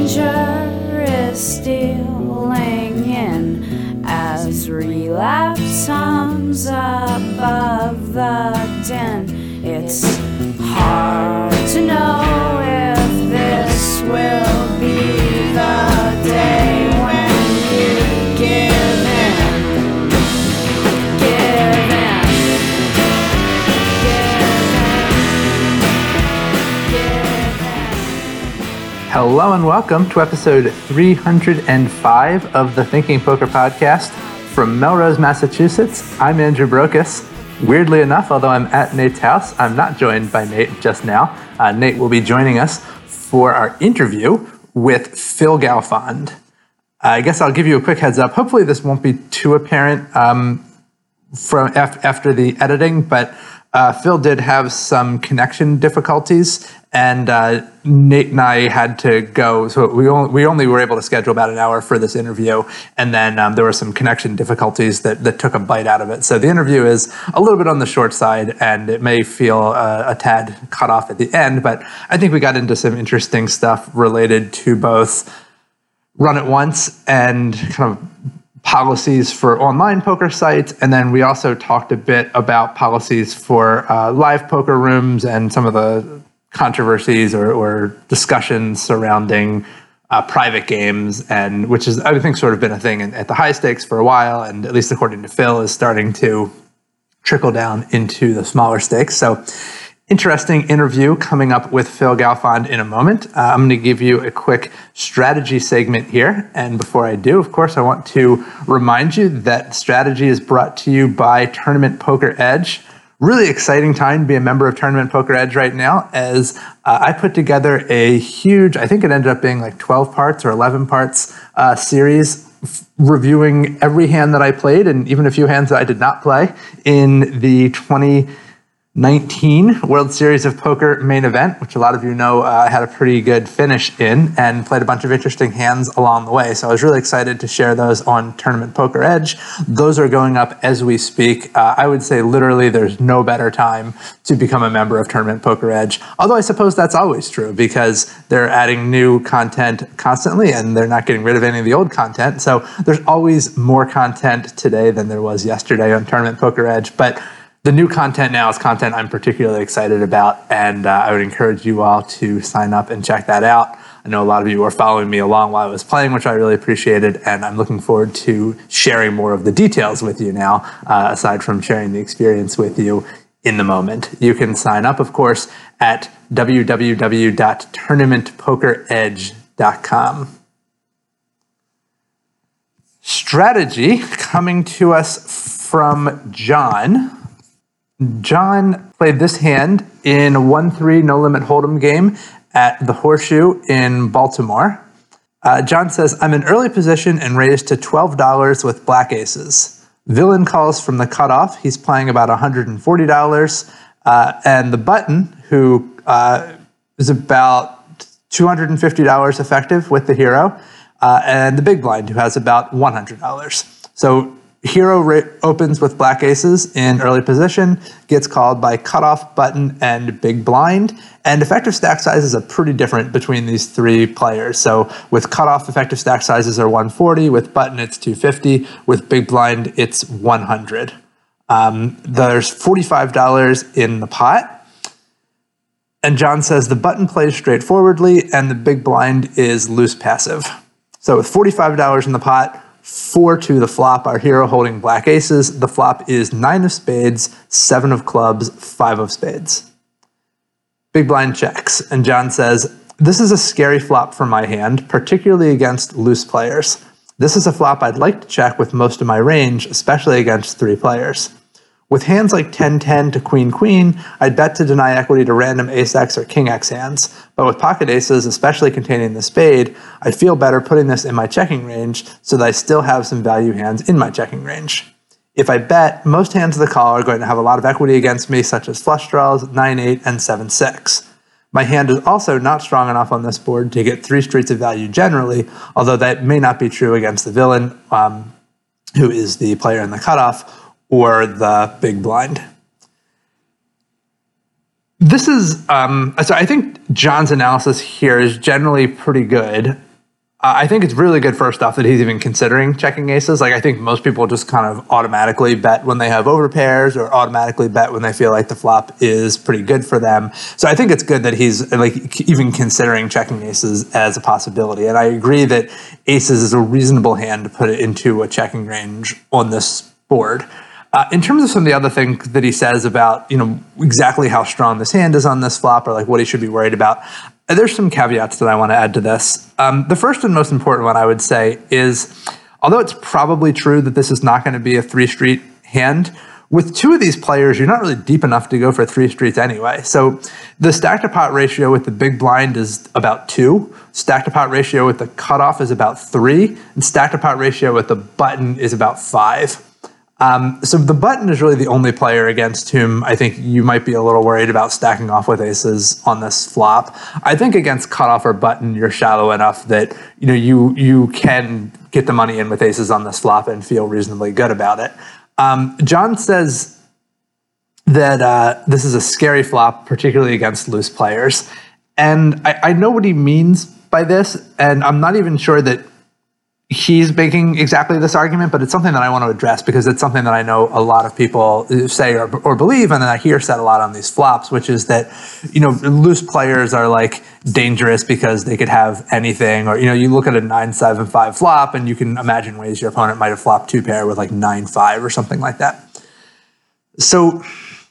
danger is stealing in as relapse hums above the din. It's hard to know if this will be the day when you give in. Give in. Hello and welcome to episode 305 of the Thinking Poker Podcast from Melrose, Massachusetts. I'm Andrew Brokus. Weirdly enough, although I'm at Nate's house, I'm not joined by Nate just now. Nate will be joining us for our interview with Phil Galfond. I guess I'll give you a quick heads up. Hopefully this won't be too apparent from after the editing, but Phil did have some connection difficulties, and Nate and I had to go. So we only were able to schedule about an hour for this interview, and then there were some connection difficulties that took a bite out of it. So the interview is a little bit on the short side, and it may feel a tad cut off at the end, but I think we got into some interesting stuff related to both Run It Once and kind of policies for online poker sites, and then we also talked a bit about policies for live poker rooms and some of the controversies or discussions surrounding private games, and which is, I think, sort of been a thing at the high stakes for a while, and at least according to Phil, is starting to trickle down into the smaller stakes. So interesting interview coming up with Phil Galfond in a moment. I'm going to give you a quick strategy segment here. And before I do, of course, I want to remind you that strategy is brought to you by Tournament Poker Edge. Really exciting time to be a member of Tournament Poker Edge right now, as I put together a huge, I think it ended up being like 12 parts or 11 parts series reviewing every hand that I played and even a few hands that I did not play in the 2019 World Series of Poker main event, which a lot of you know I had a pretty good finish in and played a bunch of interesting hands along the way. So I was really excited to share those on Tournament Poker Edge. Those are going up as we speak. I would say literally there's no better time to become a member of Tournament Poker Edge, although I suppose that's always true because they're adding new content constantly and they're not getting rid of any of the old content. So there's always more content today than there was yesterday on Tournament Poker Edge. But the new content now is content I'm particularly excited about, and I would encourage you all to sign up and check that out. I know a lot of you were following me along while I was playing, which I really appreciated, and I'm looking forward to sharing more of the details with you now, aside from sharing the experience with you in the moment. You can sign up, of course, at www.tournamentpokeredge.com. Strategy coming to us from John. John played this hand in a 1-3 no-limit hold'em game at the Horseshoe in Baltimore. John says, I'm in early position and raised to $12 with black aces. Villain calls from the cutoff. He's playing about $140. And the button, who is about $250 effective with the hero, and the big blind, who has about $100. So hero opens with black aces in early position, gets called by cutoff, button, and big blind. And effective stack sizes are pretty different between these three players. So with cutoff, effective stack sizes are 140. With button, it's 250. With big blind, it's 100. There's $45 in the pot. And John says the button plays straightforwardly and the big blind is loose passive. So with $45 in the pot, 4 to the flop, our hero holding black aces. The flop is 9 of spades, 7 of clubs, 5 of spades. Big blind checks, and John says, this is a scary flop for my hand, particularly against loose players. This is a flop I'd like to check with most of my range, especially against 3 players. With hands like 10-10 to queen-queen, I'd bet to deny equity to random ace-x or king-x hands, but with pocket aces, especially containing the spade, I feel better putting this in my checking range so that I still have some value hands in my checking range. If I bet, most hands of the call are going to have a lot of equity against me, such as flush draws, 9-8, and 7-6. My hand is also not strong enough on this board to get 3 streets of value generally, although that may not be true against the villain, who is the player in the cutoff, or the big blind. This is, so I think John's analysis here is generally pretty good. I think it's really good, first off, that he's even considering checking aces. Like, I think most people just kind of automatically bet when they have overpairs or automatically bet when they feel like the flop is pretty good for them. So I think it's good that he's like even considering checking aces as a possibility. And I agree that aces is a reasonable hand to put it into a checking range on this board. In terms of some of the other things that he says about, exactly how strong this hand is on this flop or like what he should be worried about, there's some caveats that I want to add to this. The first and most important one I would say is, although it's probably true that this is not going to be a 3-street hand, with two of these players, you're not really deep enough to go for 3 streets anyway. So the stack to pot ratio with the big blind is about 2. Stack to pot ratio with the cutoff is about 3. And stack to pot ratio with the button is about 5. So the button is really the only player against whom I think you might be a little worried about stacking off with aces on this flop. I think against cutoff or button, you're shallow enough that you can get the money in with aces on this flop and feel reasonably good about it. John says that this is a scary flop, particularly against loose players. And I know what he means by this, and I'm not even sure that he's making exactly this argument, but it's something that I want to address because it's something that I know a lot of people say or believe, and then I hear said a lot on these flops, which is that, loose players are like dangerous because they could have anything, or, you look at a 9-7-5 flop and you can imagine ways your opponent might have flopped 2-pair with like 9-5 or something like that. So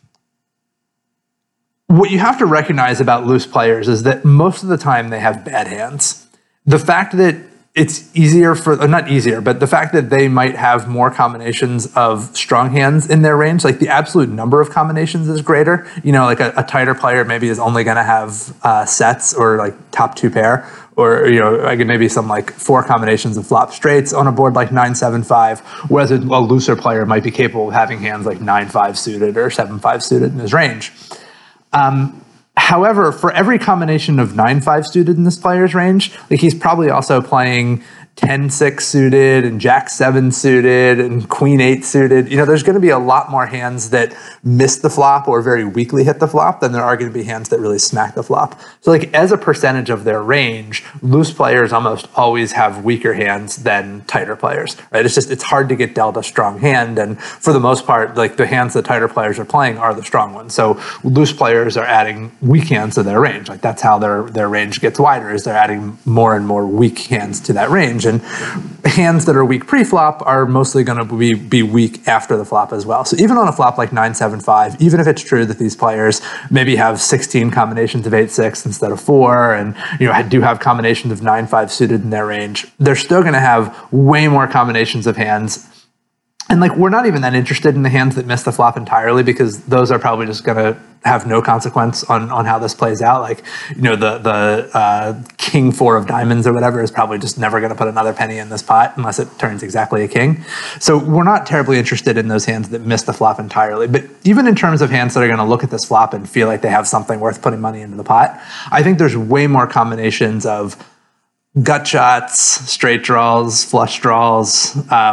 what you have to recognize about loose players is that most of the time they have bad hands. The fact that it's easier not easier, but the fact that they might have more combinations of strong hands in their range, like the absolute number of combinations is greater. Like a tighter player maybe is only going to have sets or like top 2-pair, or, like maybe some like 4 combinations of flop straights on a board like 9-7-5, whereas a looser player might be capable of having hands like 9-5 suited or 7-5 suited in his range. However, for every combination of 9-5 suited in this player's range, like he's probably also playing 10-6 suited and Jack-7 suited and Queen-8 suited. There's going to be a lot more hands that miss the flop or very weakly hit the flop than there are going to be hands that really smack the flop. So like as a percentage of their range, loose players almost always have weaker hands than tighter players, right? It's hard to get dealt a strong hand, and for the most part, like the hands that tighter players are playing are the strong ones. So loose players are adding weak hands to their range. Like that's how their range gets wider, is they're adding more and more weak hands to that range. And hands that are weak pre-flop are mostly going to be weak after the flop as well. So even on a flop like 9-7-5, even if it's true that these players maybe have 16 combinations of 8-6 instead of 4, and do have combinations of 9-5 suited in their range, they're still going to have way more combinations of hands. And like we're not even that interested in the hands that miss the flop entirely, because those are probably just going to have no consequence on how this plays out. Like the king 4 of diamonds or whatever is probably just never going to put another penny in this pot unless it turns exactly a king. So we're not terribly interested in those hands that miss the flop entirely. But even in terms of hands that are going to look at this flop and feel like they have something worth putting money into the pot, I think there's way more combinations of gut shots, straight draws, flush draws,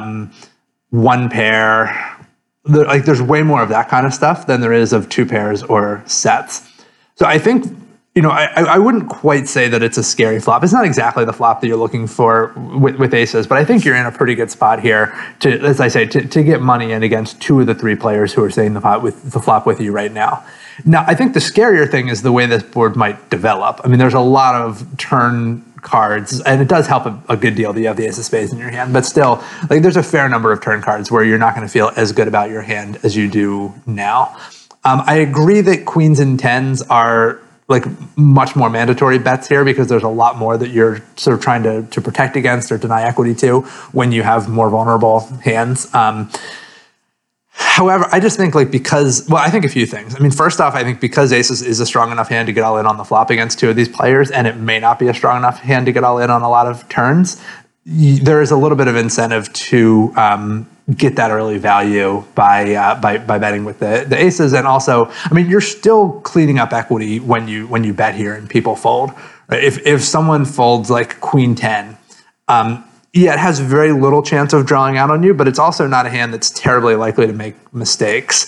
1-pair. There's way more of that kind of stuff than there is of 2 pairs or sets. So I think, I wouldn't quite say that it's a scary flop. It's not exactly the flop that you're looking for with aces, but I think you're in a pretty good spot here to, as I say, to get money in against 2 of the 3 players who are staying the flop with you right now. Now, I think the scarier thing is the way this board might develop. I mean, there's a lot of turn cards, and it does help a good deal that you have the ace of spades in your hand, but still, like there's a fair number of turn cards where you're not going to feel as good about your hand as you do now. I agree that queens and tens are like much more mandatory bets here, because there's a lot more that you're sort of trying to protect against or deny equity to when you have more vulnerable hands. However, I just think I think a few things. I mean, first off, I think because aces is a strong enough hand to get all in on the flop against 2 of these players, and it may not be a strong enough hand to get all in on a lot of turns, there is a little bit of incentive to get that early value by betting with the aces. And also, I mean, you're still cleaning up equity when you bet here and people fold. Right? If someone folds like Queen 10, yeah, it has very little chance of drawing out on you, but it's also not a hand that's terribly likely to make mistakes.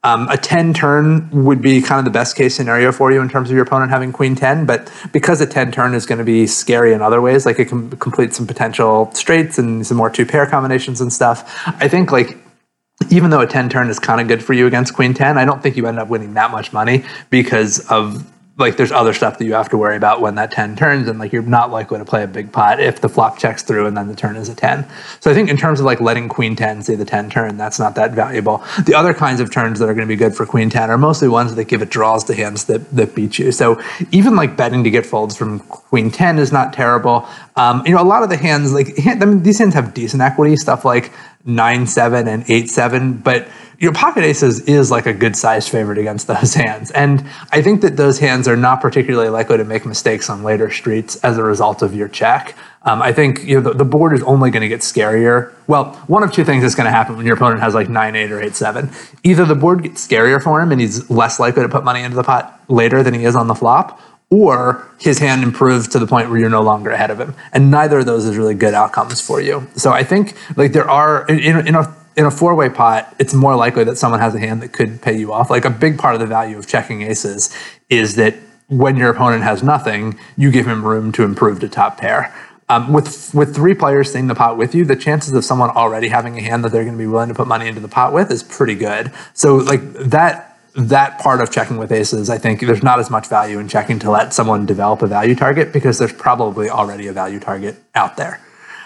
A 10 turn would be kind of the best case scenario for you in terms of your opponent having queen 10, but because a 10 turn is going to be scary in other ways, like it can complete some potential straights and some more 2-pair combinations and stuff, I think like even though a 10 turn is kind of good for you against queen 10, I don't think you end up winning that much money because of like there's other stuff that you have to worry about when that 10 turns, and like you're not likely to play a big pot if the flop checks through and then the turn is a 10. So I think in terms of like letting queen 10 say the 10 turn, that's not that valuable. The other kinds of turns that are going to be good for queen 10 are mostly ones that give it draws to hands that beat you. So even like betting to get folds from queen 10 is not terrible. A lot of the hands, like these hands have decent equity, stuff like 9-7 and 8-7, but pocket aces is like a good sized favorite against those hands. And I think that those hands are not particularly likely to make mistakes on later streets as a result of your check. I think the board is only going to get scarier. Well, one of two things is going to happen when your opponent has like 9-8 or 8-7. Either the board gets scarier for him and he's less likely to put money into the pot later than he is on the flop, or his hand improves to the point where you're no longer ahead of him. And neither of those is really good outcomes for you. So I think like there are, in a four-way pot, it's more likely that someone has a hand that could pay you off. Like a big part of the value of checking aces is that when your opponent has nothing, you give him room to improve to top pair. With three players seeing the pot with you, the chances of someone already having a hand that they're going to be willing to put money into the pot with is pretty good. So like that part of checking with aces, I think there's not as much value in checking to let someone develop a value target because there's probably already a value target out there.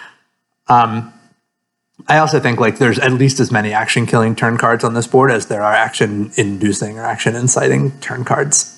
I also think like there's at least as many action killing turn cards on this board as there are action inducing or action inciting turn cards.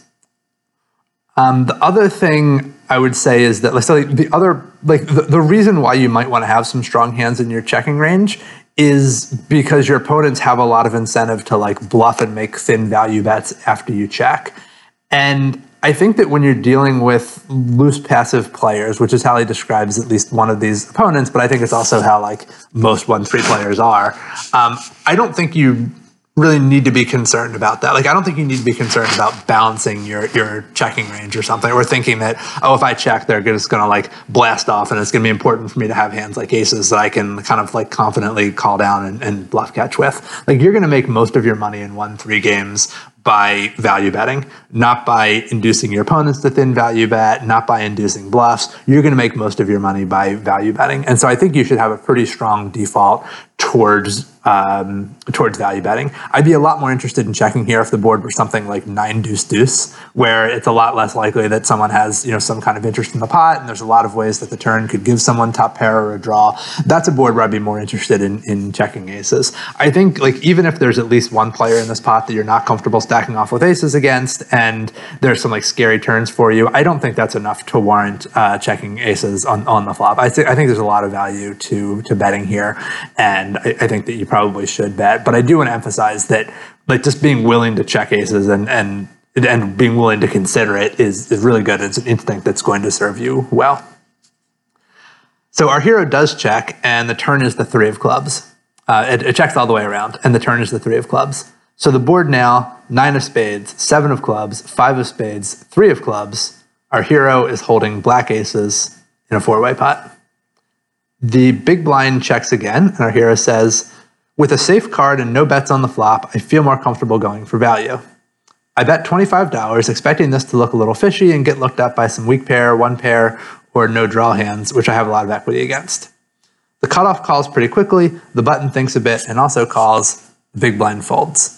The other thing I would say is that the reason why you might want to have some strong hands in your checking range is because your opponents have a lot of incentive to like bluff and make thin value bets after you check. And I think that when you're dealing with loose passive players, which is how he describes at least one of these opponents, but I think it's also how like most 1-3 players are, I don't think you really need to be concerned about that. Like, I don't think you need to be concerned about balancing your checking range or something, or thinking that, oh, if I check, they're just going to like blast off, and it's going to be important for me to have hands like aces that I can kind of like confidently call down and bluff catch with. Like, you're going to make most of your money in 1-3 games by value betting, not by inducing your opponents to thin value bet, not by inducing bluffs. You're going to make most of your money by value betting. And so I think you should have a pretty strong default towards value betting. I'd be a lot more interested in checking here if the board were something like 9-deuce-deuce, where it's a lot less likely that someone has some kind of interest in the pot, and there's a lot of ways that the turn could give someone top pair or a draw. That's a board where I'd be more interested in checking aces. I think like even if there's at least one player in this pot that you're not comfortable stacking off with aces against, and there's some like scary turns for you, I don't think that's enough to warrant checking aces on the flop. I think there's a lot of value to betting here, and I think that you probably should bet. But I do want to emphasize that like just being willing to check aces and being willing to consider it is really good. It's an instinct that's going to serve you well. So our hero does check, and the turn is the 3 of clubs. It checks all the way around, and the turn is the 3 of clubs. So the board now, 9 of spades, 7 of clubs, 5 of spades, 3 of clubs. Our hero is holding black aces in a 4-way pot. The big blind checks again, and our hero says, with a safe card and no bets on the flop, I feel more comfortable going for value. I bet $25, expecting this to look a little fishy and get looked up by some weak pair, 1 pair, or no draw hands, which I have a lot of equity against. The cutoff calls pretty quickly, the button thinks a bit, and also calls, the big blind folds.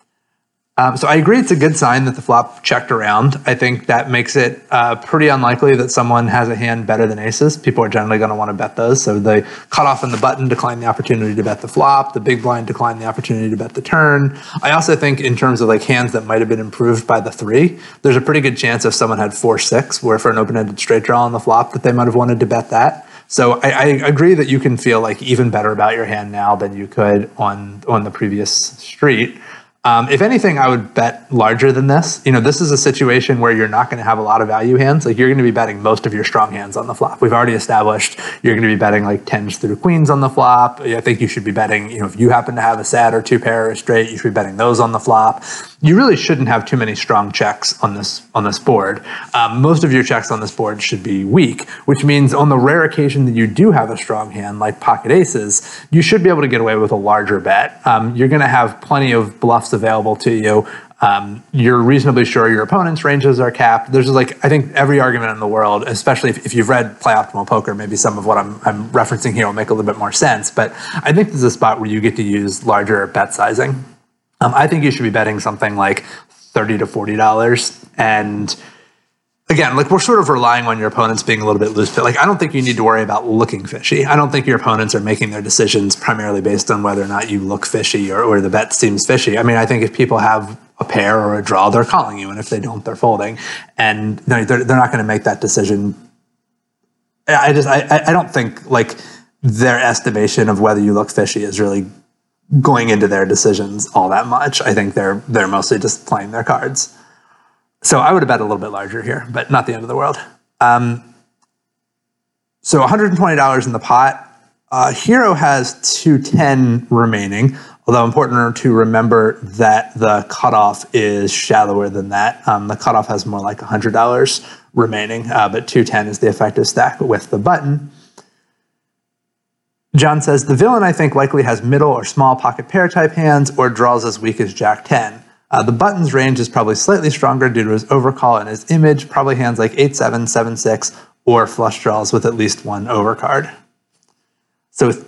So I agree it's a good sign that the flop checked around. I think that makes it pretty unlikely that someone has a hand better than aces. People are generally going to want to bet those. So the cutoff and the button decline the opportunity to bet the flop. The big blind decline the opportunity to bet the turn. I also think in terms of like hands that might have been improved by the 3, there's a pretty good chance if someone had 4-6, where for an open-ended straight draw on the flop that they might have wanted to bet that. So I agree that you can feel like even better about your hand now than you could on the previous street. If anything, I would bet larger than this. This is a situation where you're not going to have a lot of value hands. Like, you're going to be betting most of your strong hands on the flop. We've already established you're going to be betting like 10s through queens on the flop. I think you should be betting, if you happen to have a set or 2 pair or a straight, you should be betting those on the flop. you really shouldn't have too many strong checks on this board. Most of your checks on this board should be weak, which means on the rare occasion that you do have a strong hand, like pocket aces, you should be able to get away with a larger bet. You're going to have plenty of bluffs available to you. You're reasonably sure your opponent's ranges are capped. There's like, I think every argument in the world, especially if you've read Play Optimal Poker, maybe some of what I'm referencing here will make a little bit more sense. But I think this is a spot where you get to use larger bet sizing. I think you should be betting something like $30 to $40. And again, like we're sort of relying on your opponents being a little bit loose. But like, I don't think you need to worry about looking fishy. I don't think your opponents are making their decisions primarily based on whether or not you look fishy or the bet seems fishy. I mean, I think if people have a pair or a draw, they're calling you. And if they don't, they're folding. And they're not going to make that decision. I don't think like their estimation of whether you look fishy is really going into their decisions all that much. I think they're mostly just playing their cards. So I would have bet a little bit larger here, but not the end of the world. So $120 in the pot. Hero has 210 remaining, although important to remember that the cutoff is shallower than that. The cutoff has more like $100 remaining, but 210 is the effective stack with the button. John says, the villain, I think, likely has middle or small pocket pair type hands or draws as weak as Jack 10. The button's range is probably slightly stronger due to his overcall and his image, probably hands like 8-7, 7-6, or flush draws with at least one overcard. So with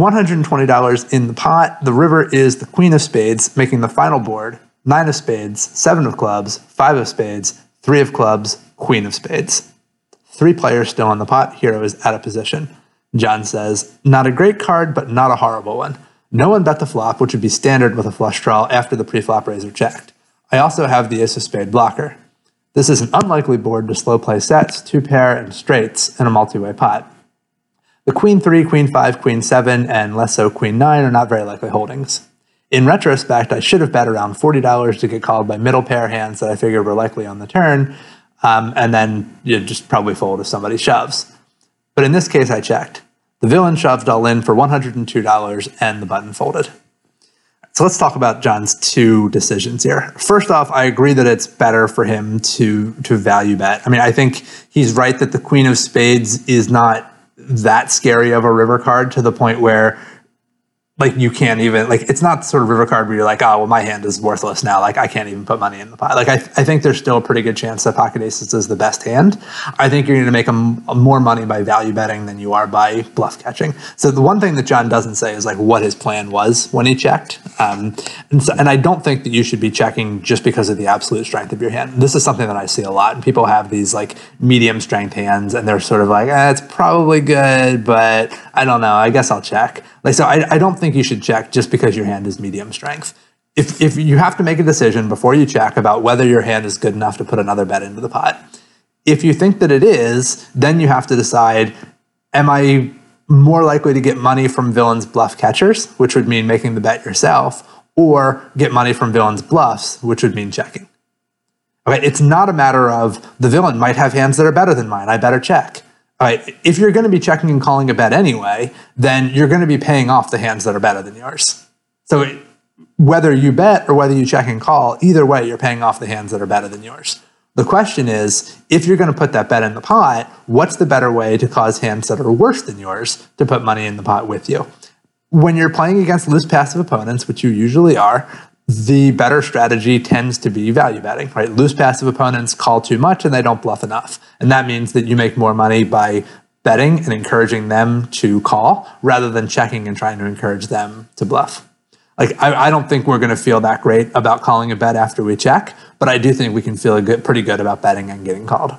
$120 in the pot, the river is the queen of spades, making the final board 9 of spades, 7 of clubs, 5 of spades, 3 of clubs, queen of spades. 3 players still in the pot. Hero is out of position. John says, not a great card, but not a horrible one. No one bet the flop, which would be standard with a flush draw after the pre-flop raise are checked. I also have the ace of spade blocker. This is an unlikely board to slow play sets, 2-pair, and straights in a multi-way pot. The queen 3, queen 5, queen 7, and less so queen 9 are not very likely holdings. In retrospect, I should have bet around $40 to get called by middle pair hands that I figured were likely on the turn, and then you'd just probably fold if somebody shoves. But in this case, I checked. The villain shoved all in for $102 and the button folded. So let's talk about John's 2 decisions here. First off, I agree that it's better for him to value bet. I mean, I think he's right that the queen of spades is not that scary of a river card to the point where like you can't even, like it's not sort of river card where you're like, oh, well, my hand is worthless now. Like I can't even put money in the pot. Like I think there's still a pretty good chance that pocket aces is the best hand. I think you're going to make more money by value betting than you are by bluff catching. So the one thing that John doesn't say is like what his plan was when he checked. And I don't think that you should be checking just because of the absolute strength of your hand. This is something that I see a lot. And people have these like medium strength hands and they're sort of like, it's probably good, but I don't know. I guess I'll check. Like, so I don't think you should check just because your hand is medium strength. If you have to make a decision before you check about whether your hand is good enough to put another bet into the pot. If you think that it is, then you have to decide, am I more likely to get money from villain's bluff catchers, which would mean making the bet yourself, or get money from villain's bluffs, which would mean checking. Okay, it's not a matter of the villain might have hands that are better than mine, I better check. All right, if you're going to be checking and calling a bet anyway, then you're going to be paying off the hands that are better than yours. So whether you bet or whether you check and call, either way, you're paying off the hands that are better than yours. The question is, if you're going to put that bet in the pot, what's the better way to cause hands that are worse than yours to put money in the pot with you? When you're playing against loose passive opponents, which you usually are, the better strategy tends to be value betting, right? Loose passive opponents call too much and they don't bluff enough. And that means that you make more money by betting and encouraging them to call rather than checking and trying to encourage them to bluff. Like, I don't think we're going to feel that great about calling a bet after we check, but I do think we can feel pretty good about betting and getting called.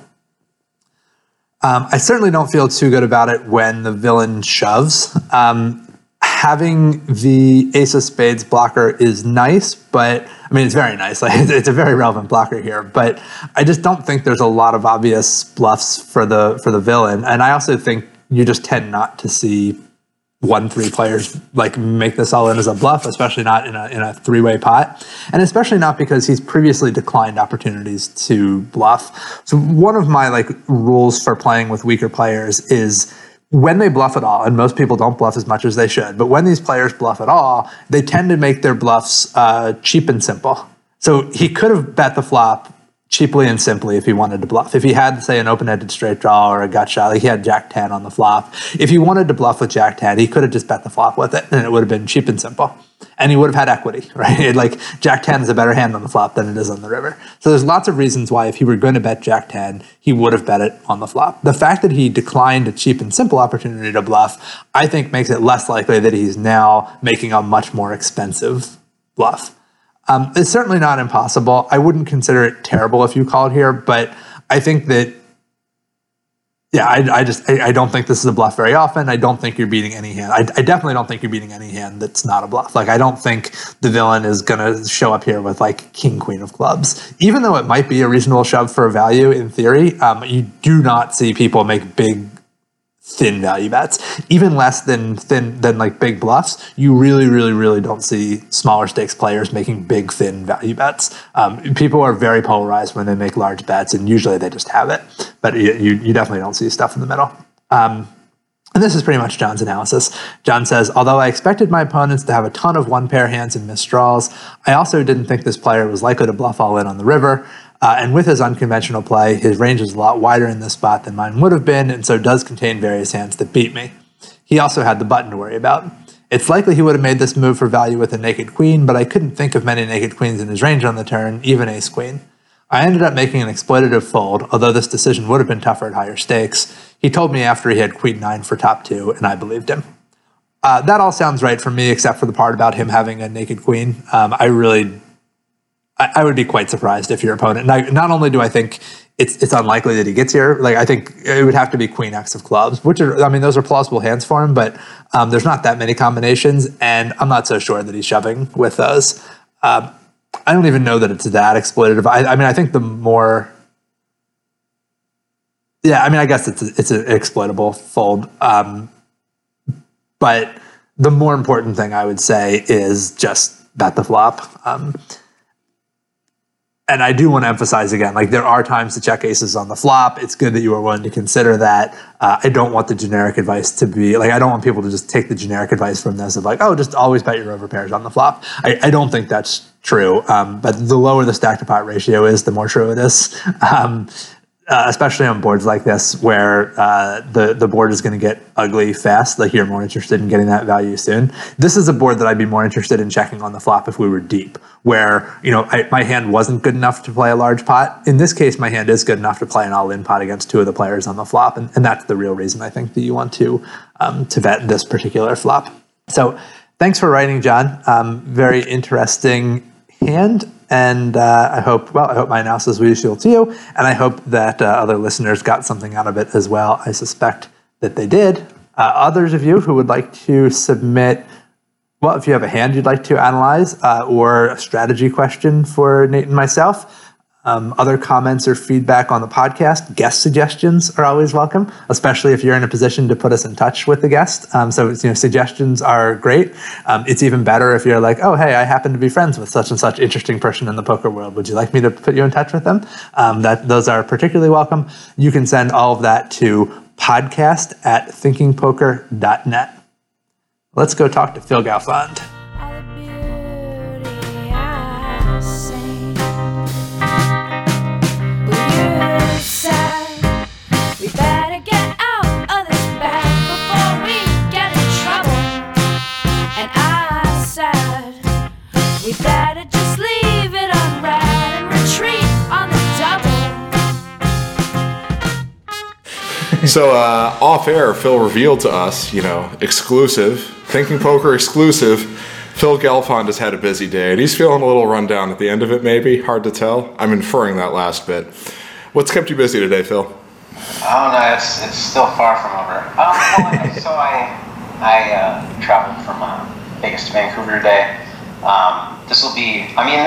I certainly don't feel too good about it when the villain shoves. Having the ace of spades blocker is nice, but I mean, it's very nice. Like, it's a very relevant blocker here, but I just don't think there's a lot of obvious bluffs for the villain. And I also think you just tend not to see 1-3 players like make this all in as a bluff, especially not in a 3-way pot, and especially not because he's previously declined opportunities to bluff. So one of my like rules for playing with weaker players is when they bluff at all, and most people don't bluff as much as they should, but when these players bluff at all, they tend to make their bluffs cheap and simple. So he could have bet the flop cheaply and simply if he wanted to bluff. If he had, say, an open-ended straight draw or a gut shot, like he had Jack 10 on the flop, if he wanted to bluff with Jack 10, he could have just bet the flop with it, and it would have been cheap and simple. And he would have had equity, right? Like Jack 10 is a better hand on the flop than it is on the river. So there's lots of reasons why if he were going to bet Jack 10, he would have bet it on the flop. The fact that he declined a cheap and simple opportunity to bluff, I think makes it less likely that he's now making a much more expensive bluff. It's certainly not impossible. I wouldn't consider it terrible if you called here, but I think that, yeah, I don't think this is a bluff very often. I don't think you're beating any hand. I definitely don't think you're beating any hand that's not a bluff. Like, I don't think the villain is going to show up here with, like, king, queen of clubs. Even though it might be a reasonable shove for a value in theory, you do not see people make big, thin value bets, even less than like big bluffs. You really don't see smaller stakes players making big, thin value bets. People are very polarized when they make large bets, and usually they just have it. But you definitely don't see stuff in the middle. And this is pretty much John's analysis. John says, although I expected my opponents to have a ton of one-pair hands and missed draws, I also didn't think this player was likely to bluff all in on the river. And with his unconventional play, his range is a lot wider in this spot than mine would have been, and so does contain various hands that beat me. He also had the button to worry about. It's likely he would have made this move for value with a naked queen, but I couldn't think of many naked queens in his range on the turn, even ace-queen. I ended up making an exploitative fold, although this decision would have been tougher at higher stakes. He told me after he had queen 9 for top 2, and I believed him. That all sounds right for me, except for the part about him having a naked queen. I would be quite surprised if your opponent, not only do I think it's unlikely that he gets here, like I think it would have to be queen X of clubs, which are, I mean, those are plausible hands for him, but there's not that many combinations, and I'm not so sure that he's shoving with those. I don't even know that it's that exploitative. I mean, I think the more, yeah, I mean, I guess it's an exploitable fold, but the more important thing I would say is just bet the flop. And I do want to emphasize again, like there are times to check aces on the flop. It's good that you are willing to consider that. I don't want the generic advice to be, like I don't want people to just take the generic advice from this of like, oh, just always bet your overpairs on the flop. I don't think that's true. But the lower the stack to pot ratio is, the more true it is. Especially on boards like this where the board is going to get ugly fast, like you're more interested in getting that value soon. This is a board that I'd be more interested in checking on the flop if we were deep, where my hand wasn't good enough to play a large pot. In this case, my hand is good enough to play an all-in pot against 2 of the players on the flop, and that's the real reason I think that you want to bet this particular flop. So thanks for writing, John. Very interesting hand. And I hope my analysis was useful to you, and I hope that other listeners got something out of it as well. I suspect that they did. Others of you who would like to submit, well, if you have a hand you'd like to analyze or a strategy question for Nate and myself, other comments or feedback on the podcast, guest suggestions are always welcome, especially if you're in a position to put us in touch with the guest. So suggestions are great. It's even better if you're like, oh, hey, I happen to be friends with such and such interesting person in the poker world. Would you like me to put you in touch with them? Those are particularly welcome. You can send all of that to podcast@thinkingpoker.net. Let's go talk to Phil Galfond. We better just leave it unread and retreat on the double. So off air, Phil revealed to us, exclusive, Thinking Poker exclusive, Phil Galfond has had a busy day, and he's feeling a little run down at the end of it, maybe. Hard to tell. I'm inferring that last bit. What's kept you busy today, Phil? Oh, no, it's still far from over. So I traveled from Vegas to Vancouver today. This will be,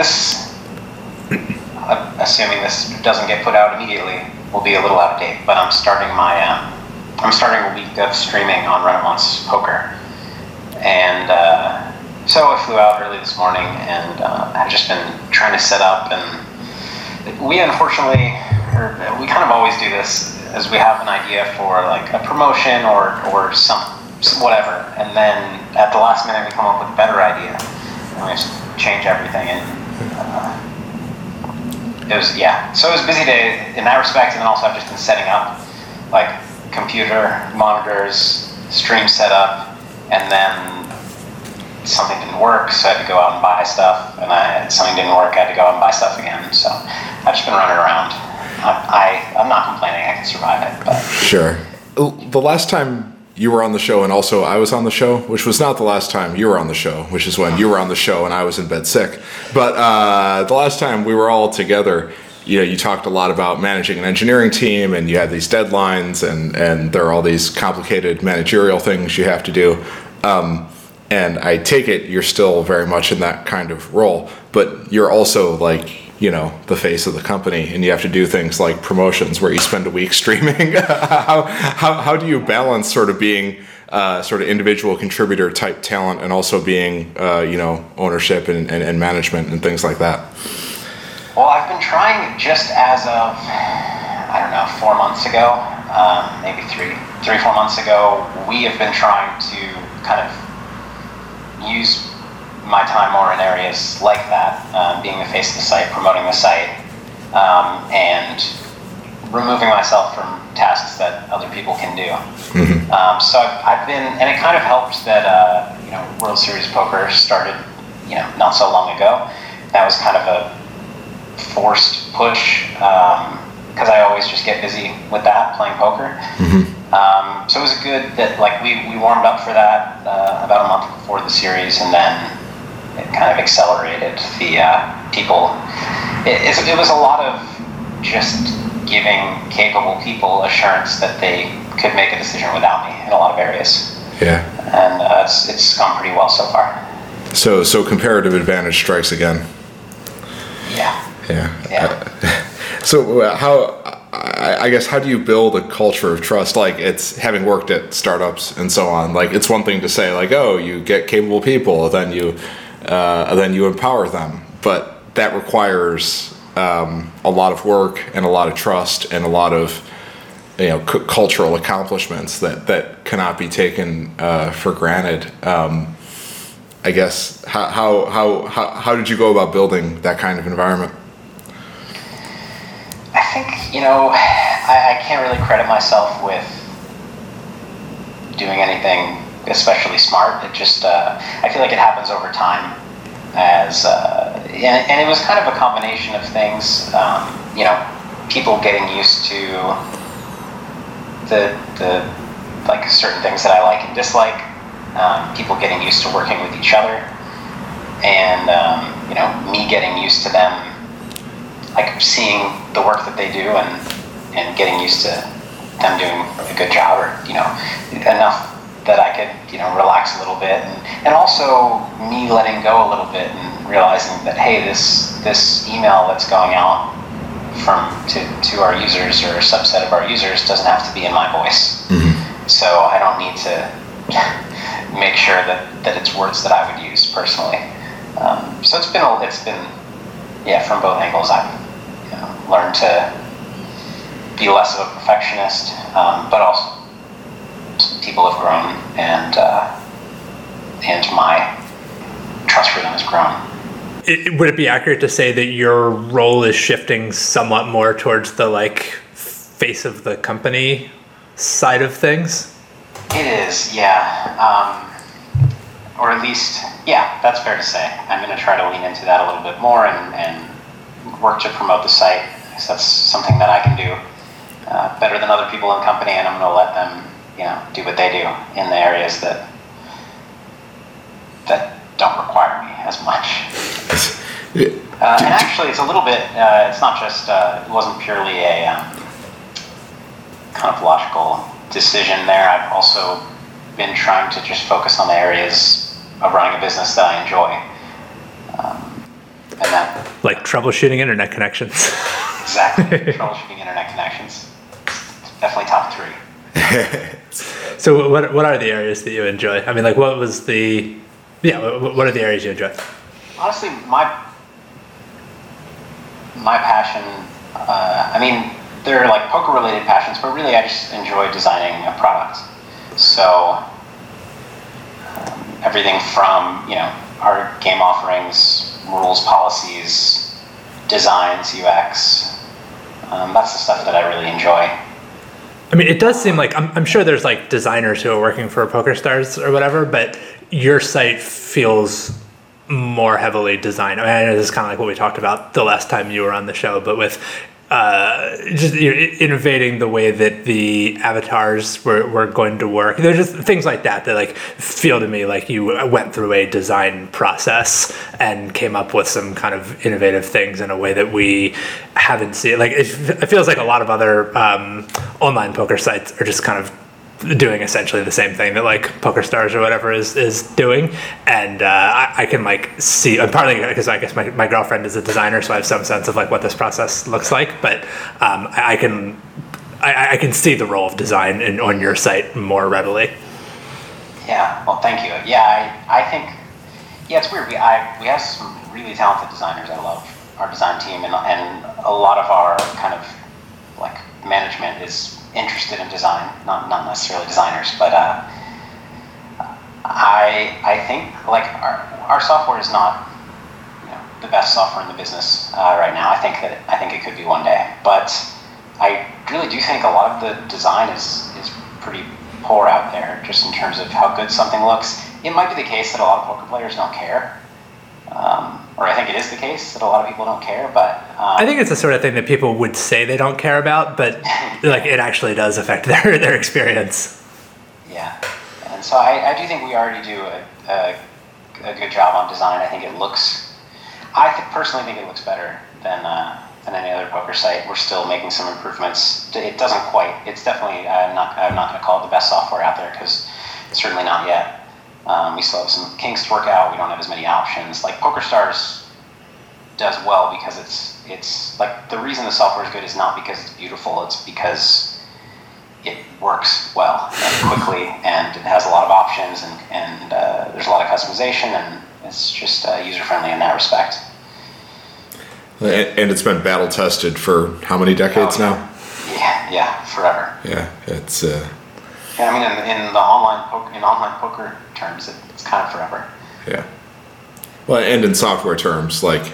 assuming this doesn't get put out immediately, will be a little out of date, but I'm starting a week of streaming on Renaissance Poker. And so I flew out early this morning, and I've just been trying to set up, and we unfortunately, we kind of always do this, as we have an idea for like a promotion or some whatever, and then at the last minute we come up with a better idea. And we just change everything, and So it was a busy day in that respect, and then also I've just been setting up like computer monitors, stream setup, and then something didn't work, so I had to go out and buy stuff, and something didn't work, I had to go out and buy stuff again. So I've just been running around. I'm not complaining, I can survive it. But. Sure. The last time you were on the show, and also I was on the show, which was not the last time you were on the show, which is when you were on the show and I was in bed sick. But the last time we were all together, you talked a lot about managing an engineering team, and you had these deadlines, and there are all these complicated managerial things you have to do. And I take it you're still very much in that kind of role, but you're also like, the face of the company, and you have to do things like promotions where you spend a week streaming. How do you balance sort of being sort of individual contributor type talent and also being, ownership and management and things like that? Well, I've been trying just as of, 4 months ago, maybe 4 months ago, we have been trying to kind of use my time more in areas like that, being the face of the site, promoting the site, and removing myself from tasks that other people can do. Mm-hmm. So I've been, and it kind of helped that, World Series Poker started, not so long ago. That was kind of a forced push, because I always just get busy with that, playing poker. Mm-hmm. So it was good that we warmed up for that about a month before the series, and then it kind of accelerated the people. It was a lot of just giving capable people assurance that they could make a decision without me in a lot of areas. Yeah. And it's gone pretty well so far. So comparative advantage strikes again. Yeah. So I guess how do you build a culture of trust? Like, it's having worked at startups and so on. Like, it's one thing to say like, oh, you get capable people, then you empower them, but that requires a lot of work and a lot of trust and a lot of cultural accomplishments that cannot be taken for granted. I guess how did you go about building that kind of environment? I think I can't really credit myself with doing anything especially smart. It just I feel like it happens over time, as and it was kind of a combination of things. People getting used to the like certain things that I like and dislike. People getting used to working with each other, and me getting used to them, like seeing the work that they do and getting used to them doing a good job, or enough that I could relax a little bit, and also me letting go a little bit and realizing that, hey, this email that's going out to our users, or a subset of our users, doesn't have to be in my voice. Mm-hmm. So I don't need to make sure that it's words that I would use personally. So it's been from both angles. I've learned to be less of a perfectionist, but also people have grown, and my trust for them has grown. Would it be accurate to say that your role is shifting somewhat more towards the face of the company side of things? It is, yeah. Or at least, yeah, that's fair to say. I'm going to try to lean into that a little bit more and work to promote the site, because that's something that I can do better than other people in the company, and I'm going to let them do what they do in the areas that don't require me as much. And actually, it's a little bit, it's not just, it wasn't purely a kind of logical decision there. I've also been trying to just focus on the areas of running a business that I enjoy. And that, like troubleshooting internet connections. Exactly, troubleshooting internet connections. It's definitely top 3. So what are the areas that you enjoy? I mean, what was the, what are the areas you enjoy? Honestly, my passion, they're like poker related passions, but really I just enjoy designing a product. So everything from, our game offerings, rules, policies, designs, UX. That's the stuff that I really enjoy. I mean, it does seem like I'm sure there's like designers who are working for PokerStars or whatever, but your site feels more heavily designed. I mean, I know this is kind of like what we talked about the last time you were on the show, but with just innovating the way that the avatars were going to work. There's just things like that like feel to me like you went through a design process and came up with some kind of innovative things in a way that we haven't seen. Like it feels like a lot of other online poker sites are just kind of doing essentially the same thing that like PokerStars or whatever is doing, and I can like see, partly because I guess my girlfriend is a designer, so I have some sense of like what this process looks like, but I can see the role of design on your site more readily. Yeah, well, thank you. Yeah, I think, yeah, it's weird. We have some really talented designers. I love our design team, and a lot of our kind of like management is interested in design, not necessarily designers, but I think like our software is not the best software in the business right now. I think it could be one day, but I really do think a lot of the design is pretty poor out there, just in terms of how good something looks. It might be the case that a lot of poker players don't care. Or I think it is the case that a lot of people don't care, but I think it's the sort of thing that people would say they don't care about, but like it actually does affect their experience. Yeah, and so I do think we already do a good job on design. I think it looks, personally think it looks better than any other poker site. We're still making some improvements. It doesn't quite. It's definitely I'm not going to call it the best software out there, because it's certainly not yet. We still have some kinks to work out. We don't have as many options. Like PokerStars does well because it's like, the reason the software is good is not because it's beautiful. It's because it works well and quickly, and it has a lot of options, and there's a lot of customization, and it's just user friendly in that respect. And it's been battle tested for how many decades now? Yeah, forever. Yeah, it's. Yeah, I mean, in online poker terms, it's kind of forever. Yeah. Well, and in software terms, like,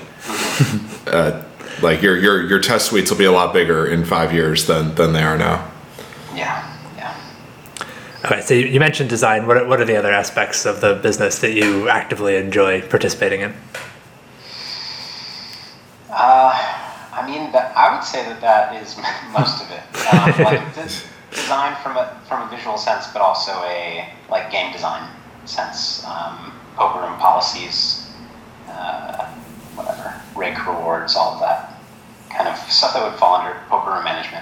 like your test suites will be a lot bigger in 5 years than they are now. Yeah. Okay, so you mentioned design. What are the other aspects of the business that you actively enjoy participating in? I mean, I would say that is most of it. Like design from a visual sense, but also a like game design sense. Poker room policies, whatever, rig rewards, all of that kind of stuff that would fall under poker room management.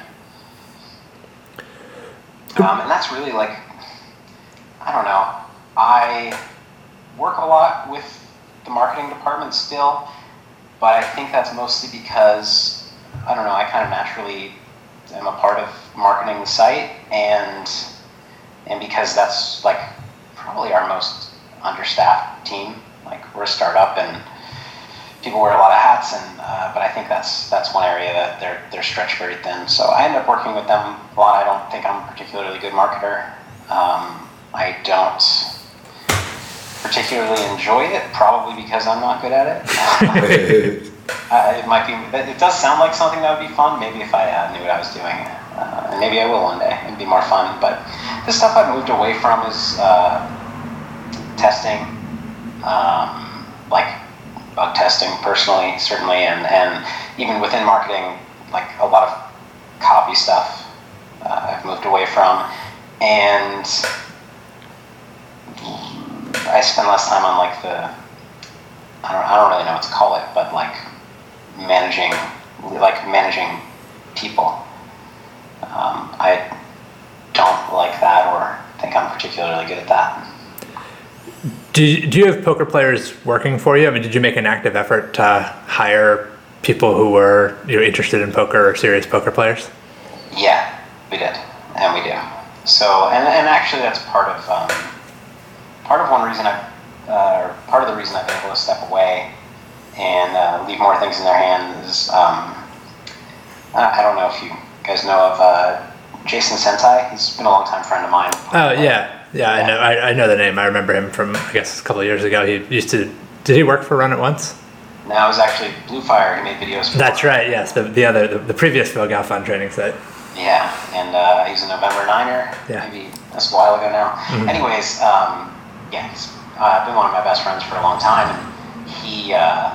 And that's really like, I don't know. I work a lot with the marketing department still, but I think that's mostly because, I don't know, I kind of naturally am a part of marketing the site, and because that's like probably our most understaffed team. Like, we're a startup and people wear a lot of hats, and but I think that's one area that they're stretched very thin. So I end up working with them a lot. I don't think I'm a particularly good marketer. I don't particularly enjoy it, probably because I'm not good at it. It might be. It does sound like something that would be fun. Maybe if I knew what I was doing, and maybe I will one day. It'd be more fun. But the stuff I've moved away from is testing, like bug testing personally, certainly, and even within marketing, like a lot of copy stuff I've moved away from, and I spend less time on like I don't really know what to call it, but like managing people. I don't like that, or think I'm particularly good at that. Do you have poker players working for you? I mean, did you make an active effort to hire people who were interested in poker or serious poker players? Yeah, we did, and we do. So, and actually, that's part of one reason part of the reason I've been able to step away and leave more things in their hands. I don't know if you guys know of Jason Sentai. He's been a long time friend of mine. Oh yeah. I know the name. I remember him from, I guess, a couple of years ago. He used to. Did he work for Run It Once? No, it was actually Blue Fire. He made videos for. That's right. Yes, the previous Phil Galfond training site. Yeah, and he's a November Niner. Yeah. Maybe that's a while ago now. Mm-hmm. Anyways, yeah, he's been one of my best friends for a long time, and he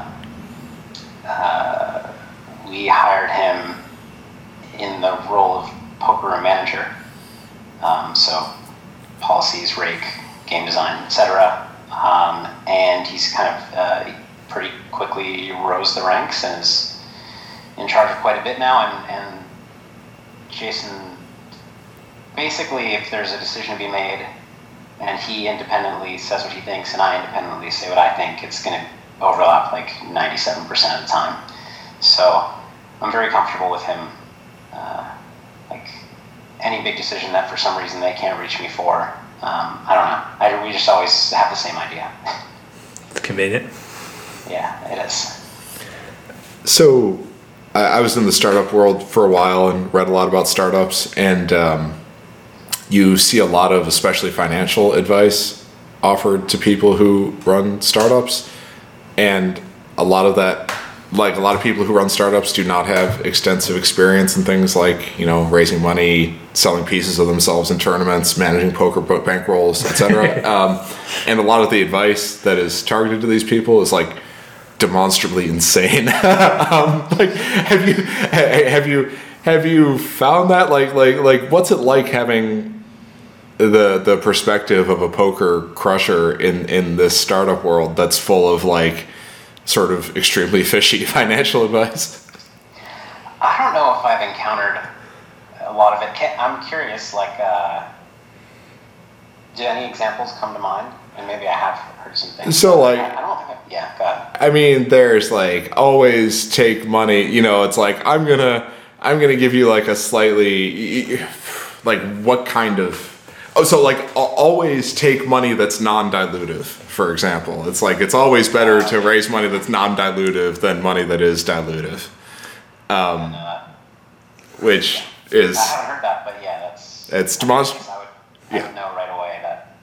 we hired him in the role of poker room manager. So policies, rake, game design, etc. And he's kind of pretty quickly rose the ranks and is in charge of quite a bit now. And Jason, basically, if there's a decision to be made, and he independently says what he thinks, and I independently say what I think, it's going to overlap like 97% of the time. So I'm very comfortable with him. Like any big decision that for some reason they can't reach me for, I don't know. We just always have the same idea. It's convenient. Yeah, it is. So I was in the startup world for a while and read a lot about startups, and you see a lot of, especially financial advice offered to people who run startups, and a lot of that, like a lot of people who run startups do not have extensive experience in things like, you know, raising money, selling pieces of themselves in tournaments, managing poker bankrolls, etc. And a lot of the advice that is targeted to these people is like demonstrably insane. Like, have you found that like what's it like having the perspective of a poker crusher in this startup world that's full of like sort of extremely fishy financial advice? I don't know if I've encountered a lot of it. I'm curious, like, do any examples come to mind? And maybe I have heard some things. So, like, I don't think yeah, go ahead. I mean, there's like always take money, you know, it's like I'm gonna give you like a slightly, like what kind of, so like always take money that's non-dilutive, for example. It's like it's always better to raise money that's non-dilutive than money that is dilutive. Which is, I haven't heard that, but yeah, it's demonstrative. I would know right away that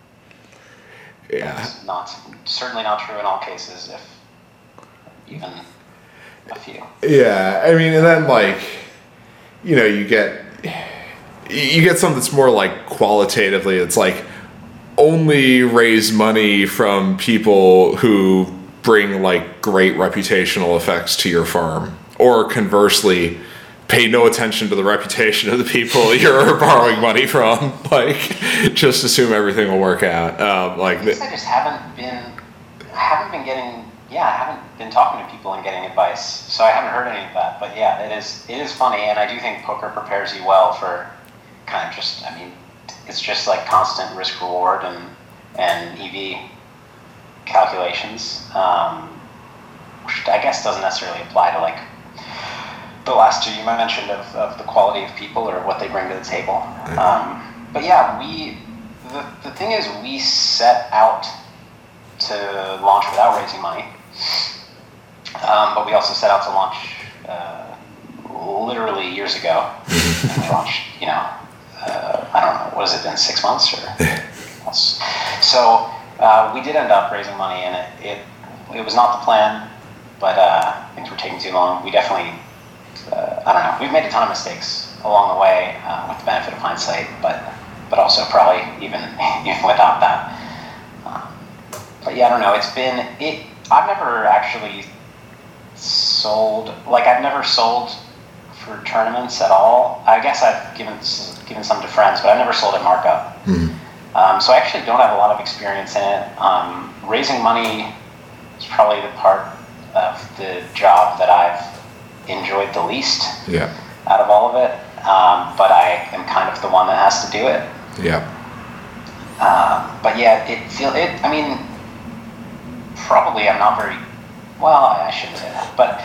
it's certainly not true in all cases, if even a few. Yeah, I mean, and then like, you know, you get something that's more like qualitatively, it's like only raise money from people who bring like great reputational effects to your firm, or conversely, pay no attention to the reputation of the people you're borrowing money from. Like, just assume everything will work out. I just haven't been getting. Yeah, I haven't been talking to people and getting advice, so I haven't heard any of that. But yeah, it is funny, and I do think poker prepares you well for kind of just. I mean, it's just like constant risk reward and EV calculations, which I guess doesn't necessarily apply to like the last two you mentioned of the quality of people or what they bring to the table. But yeah, the thing is, we set out to launch without raising money, but we also set out to launch literally years ago. And we launched, you know, I don't know, what has it been, 6 months or less? So we did end up raising money, and it was not the plan, but things were taking too long. We definitely, I don't know, we've made a ton of mistakes along the way with the benefit of hindsight, but also probably even without that. But yeah, I don't know, I've never actually sold, like I've never sold for tournaments at all. I guess I've given some to friends, but I've never sold at markup. Mm-hmm. So I actually don't have a lot of experience in it. Raising money is probably the part of the job that I've enjoyed the least out of all of it. But I am kind of the one that has to do it. Yeah. But yeah, I mean, probably I'm not very, well, I shouldn't say that, but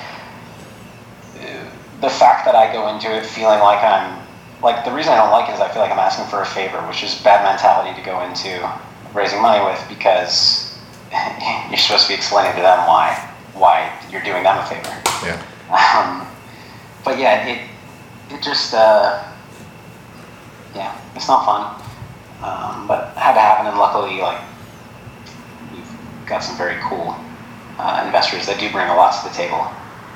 the fact that I go into it feeling like the reason I don't like it is I feel like I'm asking for a favor, which is bad mentality to go into raising money with, because you're supposed to be explaining to them why you're doing them a favor. Yeah. But yeah, it just, yeah, it's not fun. But it had to happen, and luckily, like, we've got some very cool investors investors that do bring a lot to the table.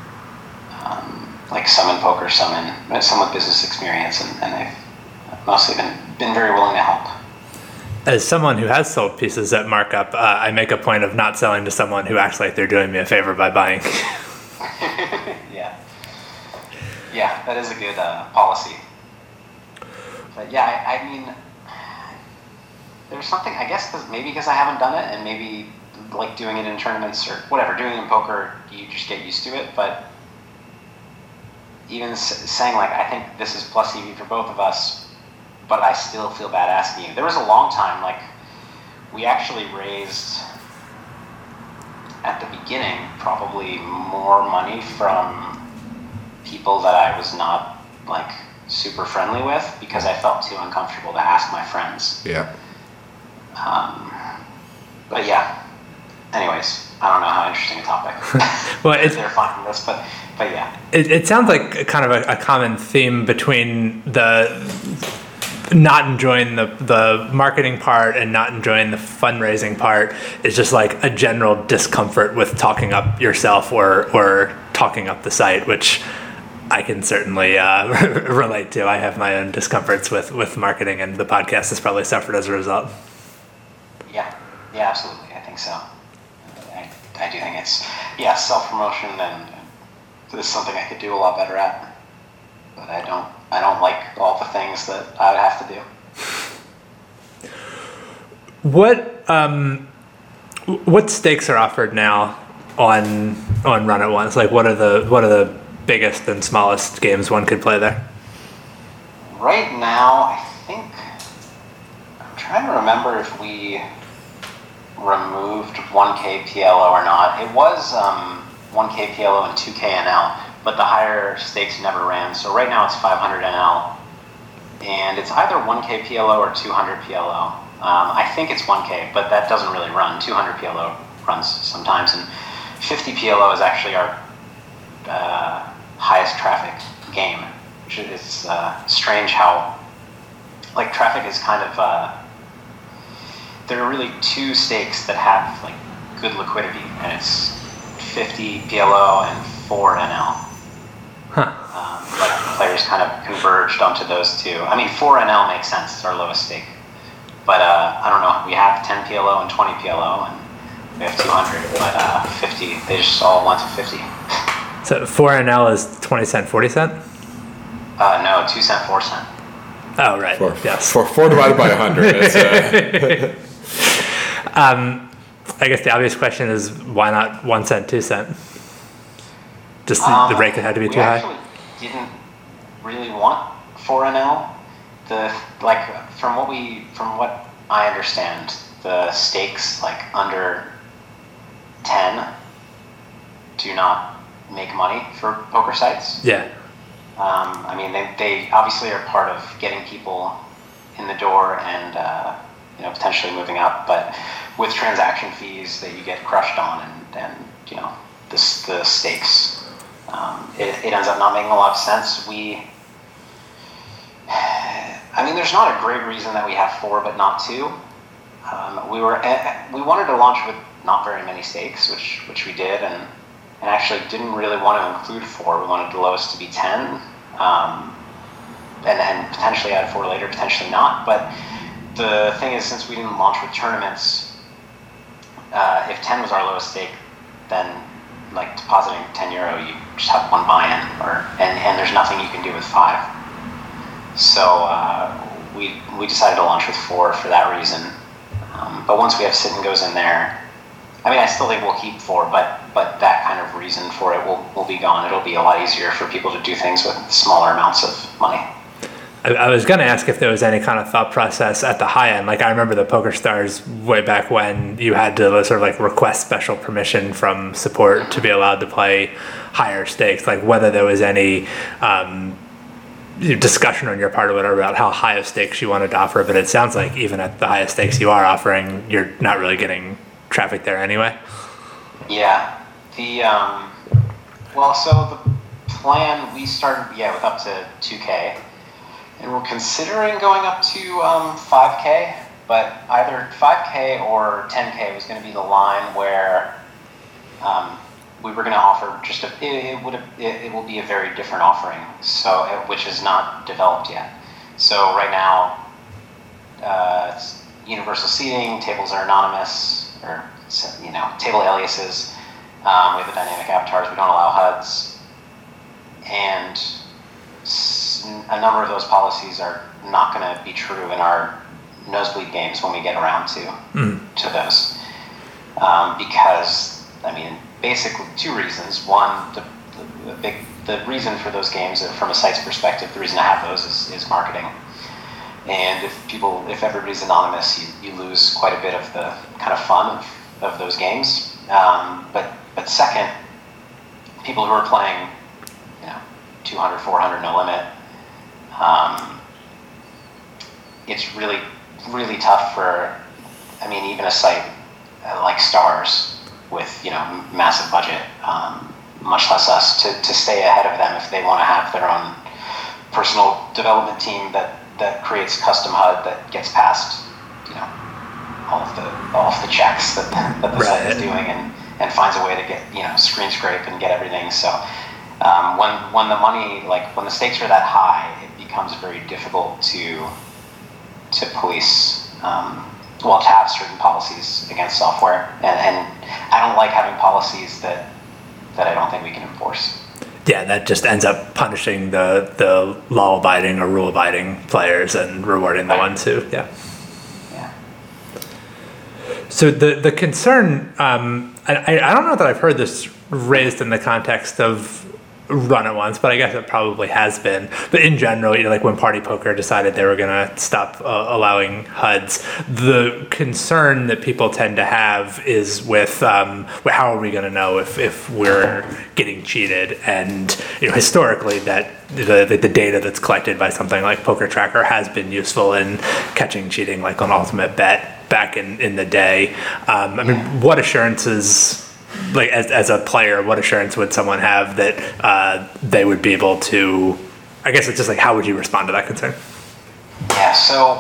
Like some in poker, some with business experience, and they've mostly been very willing to help. As someone who has sold pieces at markup, I make a point of not selling to someone who acts like they're doing me a favor by buying. Yeah, that is a good policy. But yeah, I mean, there's something, I guess, because I haven't done it, and maybe like doing it in tournaments or whatever, doing it in poker, you just get used to it. But even saying like, I think this is plus EV for both of us, but I still feel bad asking you. There was a long time, like, we actually raised, at the beginning, probably more money from people that I was not, like, super friendly with, because I felt too uncomfortable to ask my friends. Yeah. But yeah. Anyways, I don't know how interesting a topic. Well, they're finding this, but yeah. It sounds like kind of a common theme between the not enjoying the marketing part and not enjoying the fundraising part is just like a general discomfort with talking up yourself or talking up the site, which I can certainly relate to. I have my own discomforts with marketing, and the podcast has probably suffered as a result. Yeah, absolutely. I think so. I do think it's, self-promotion, and this is something I could do a lot better at. But I don't like all the things that I would have to do. What stakes are offered now on Run It Once? Like, what are the biggest and smallest games one could play there? Right now, I think, I'm trying to remember if we removed 1K PLO or not. It was 1K PLO and 2K NL, but the higher stakes never ran. So right now it's 500 NL, and it's either 1K PLO or 200 PLO. I think it's 1K, but that doesn't really run. 200 PLO runs sometimes, and 50 PLO is actually our highest traffic game, which is strange how, like, traffic is kind of, there are really two stakes that have, like, good liquidity, and it's 50 PLO and 4 NL. Like, players kind of converged onto those two. I mean, 4 NL makes sense, it's our lowest stake. But I don't know, we have 10 PLO and 20 PLO, and we have 200, but 50, they just all went to 50. So 4 NL is 20 cent, 40 cent? No, 2 cent, 4 cent. Oh, right. Yes. 4 divided by 100. I guess the obvious question is, why not 1 cent, 2 cent? Just the rate had to be too high? We actually didn't really want 4 NL. From what I understand, the stakes, like, under 10 do not make money for poker sites. Yeah. I mean, they obviously are part of getting people in the door and potentially moving up, but with transaction fees that you get crushed on and the stakes, it ends up not making a lot of sense. There's not a great reason that we have 4 but not 2. We wanted to launch with not very many stakes, which we did, and actually didn't really want to include 4. We wanted the lowest to be 10, and potentially add 4 later, potentially not. But the thing is, since we didn't launch with tournaments, if 10 was our lowest stake, then, like, depositing €10, you just have 1 buy-in, and there's nothing you can do with 5. So we decided to launch with 4 for that reason. But once we have sit and goes in there, I still think we'll keep 4, but that kind of reason for it will be gone. It'll be a lot easier for people to do things with smaller amounts of money. I was going to ask if there was any kind of thought process at the high end. Like, I remember the PokerStars way back when you had to sort of like request special permission from support to be allowed to play higher stakes. Like, whether there was any discussion on your part or whatever about how high of stakes you wanted to offer. But it sounds like even at the highest stakes you are offering, you're not really getting traffic there anyway. Yeah. So the plan, we started with up to 2K, and we're considering going up to 5K, but either 5K or 10K was going to be the line where we were going to offer just it will be a very different offering, so which is not developed yet. So right now, it's universal seating, tables are anonymous, or table aliases. We have the dynamic avatars. We don't allow HUDs, and a number of those policies are not going to be true in our nosebleed games when we get around to those, because basically two reasons. One, the reason for those games, from a site's perspective, the reason to have those is marketing. And if everybody's anonymous, you lose quite a bit of the kind of fun of those games. But second, people who are playing, 200, 400, no limit, it's really, really tough for, even a site like Stars with, massive budget, much less us, to stay ahead of them if they want to have their own personal development team that creates custom HUD that gets past, all of the checks that the site is doing and finds a way to get, screen scrape and get everything. So when the money, when the stakes are that high, it becomes very difficult to police, to have certain policies against software. And I don't like having policies that I don't think we can enforce. Yeah, that just ends up punishing the law-abiding or rule-abiding players and rewarding the ones who, yeah. So the concern, I don't know that I've heard this raised in the context of Run It Once, but I guess it probably has been. But in general, when Party Poker decided they were going to stop allowing HUDs, the concern that people tend to have is with how are we going to know if we're getting cheated? And historically, that the data that's collected by something like Poker Tracker has been useful in catching cheating, like on Ultimate Bet back in the day. What assurances? As a player, what assurance would someone have that they would be able to? I guess it's just how would you respond to that concern? Yeah, so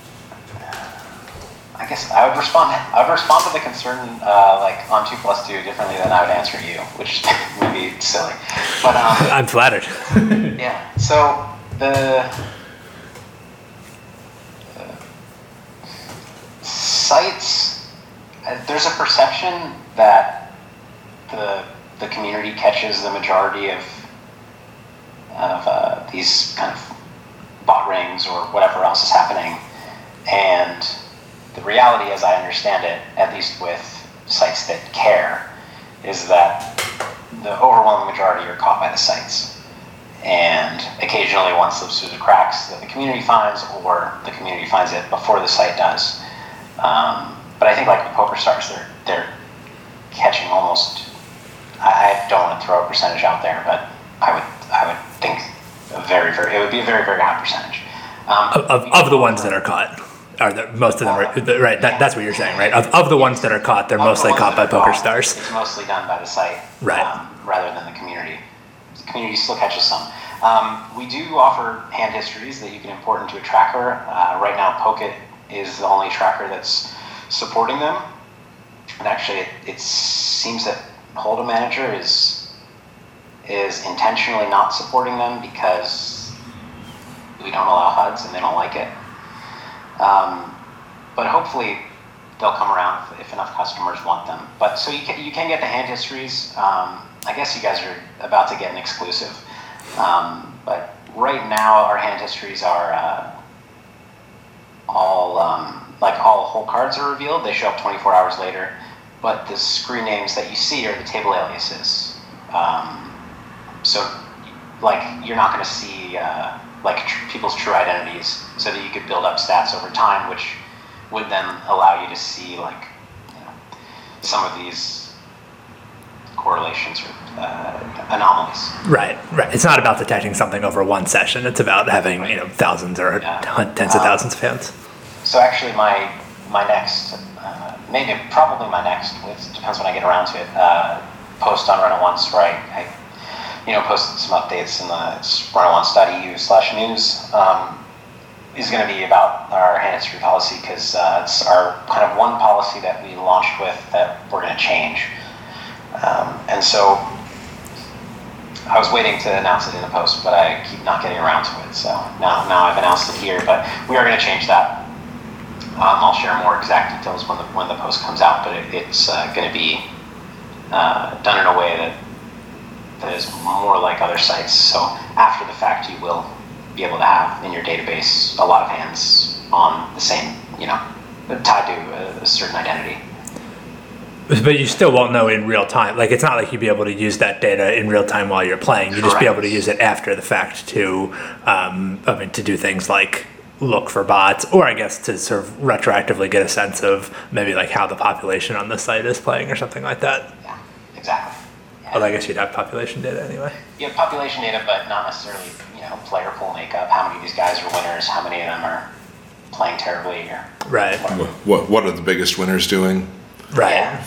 I guess I would respond to the concern on 2+2 differently than I would answer you, which would be silly. But I'm flattered. Yeah. So the sites, there's a perception that the community catches the majority of these kind of bot rings or whatever else is happening, and the reality, as I understand it, at least with sites that care, is that the overwhelming majority are caught by the sites, and occasionally one slips through the cracks that the community finds, or the community finds it before the site does. But I think with PokerStars, they're catching almost. I don't want to throw a percentage out there, but I would think it would be a very, very high percentage. Of the ones that are caught, most of them are right. That's what you're saying, right? Of the ones that are caught, they're mostly caught by PokerStars. It's mostly done by the site, right? Rather than the community. The community still catches some. We do offer hand histories that you can import into a tracker. Right now, Pokit is the only tracker that's supporting them, and actually, it seems that Hold'em Manager is intentionally not supporting them because we don't allow HUDs and they don't like it. But hopefully they'll come around if enough customers want them. But so you can get the hand histories. I guess you guys are about to get an exclusive. But right now our hand histories are all whole cards are revealed. They show up 24 hours later. But the screen names that you see are the table aliases. So you're not going to see people's true identities, so that you could build up stats over time, which would then allow you to see some of these correlations or anomalies. Right. It's not about detecting something over one session. It's about having thousands or tens of thousands of hands. So actually, my next. Probably my next, it depends when I get around to it, post on Run It Once, where I posted some updates in the runitonce.eu/news, is going to be about our hand history policy, because it's our kind of one policy that we launched with that we're going to change. And so I was waiting to announce it in the post, but I keep not getting around to it. So now I've announced it here, but we are going to change that. I'll share more exact details when the post comes out, but it's going to be done in a way that is more like other sites. So after the fact, you will be able to have in your database a lot of hands on the same, tied to a certain identity. But you still won't know in real time. Like, it's not like you'd be able to use that data in real time while you're playing. You'd just be able to use it after the fact to do things like look for bots, or I guess to sort of retroactively get a sense of maybe like how the population on the site is playing or something like that. Yeah, exactly. Yeah. Well, I guess you'd have population data anyway. You have population data, but not necessarily, player pool makeup. How many of these guys are winners? How many of them are playing terribly? Or right. What are the biggest winners doing? Right. Yeah.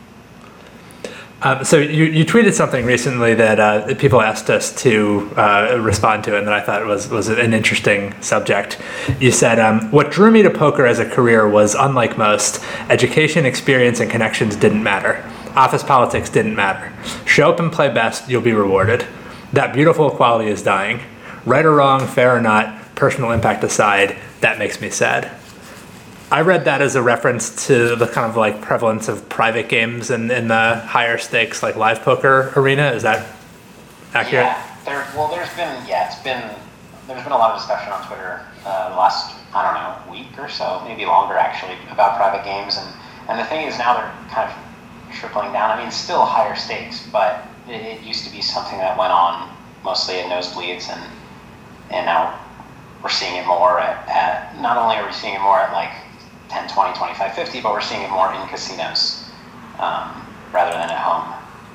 So you tweeted something recently that people asked us to respond to, and that I thought was an interesting subject. You said, what drew me to poker as a career was, unlike most, education, experience, and connections didn't matter. Office politics didn't matter. Show up and play best, you'll be rewarded. That beautiful quality is dying. Right or wrong, fair or not, personal impact aside, that makes me sad. I read that as a reference to the kind of like prevalence of private games in the higher stakes like live poker arena. Is that accurate? Yeah, there's been a lot of discussion on Twitter the last, week or so, maybe longer actually, about private games, and the thing is now they're kind of trickling down. I mean, still higher stakes, but it used to be something that went on mostly at nosebleeds, and now we're seeing it more at not only are we seeing it more at like 10, 20, 25, 50, but we're seeing it more in casinos rather than at home.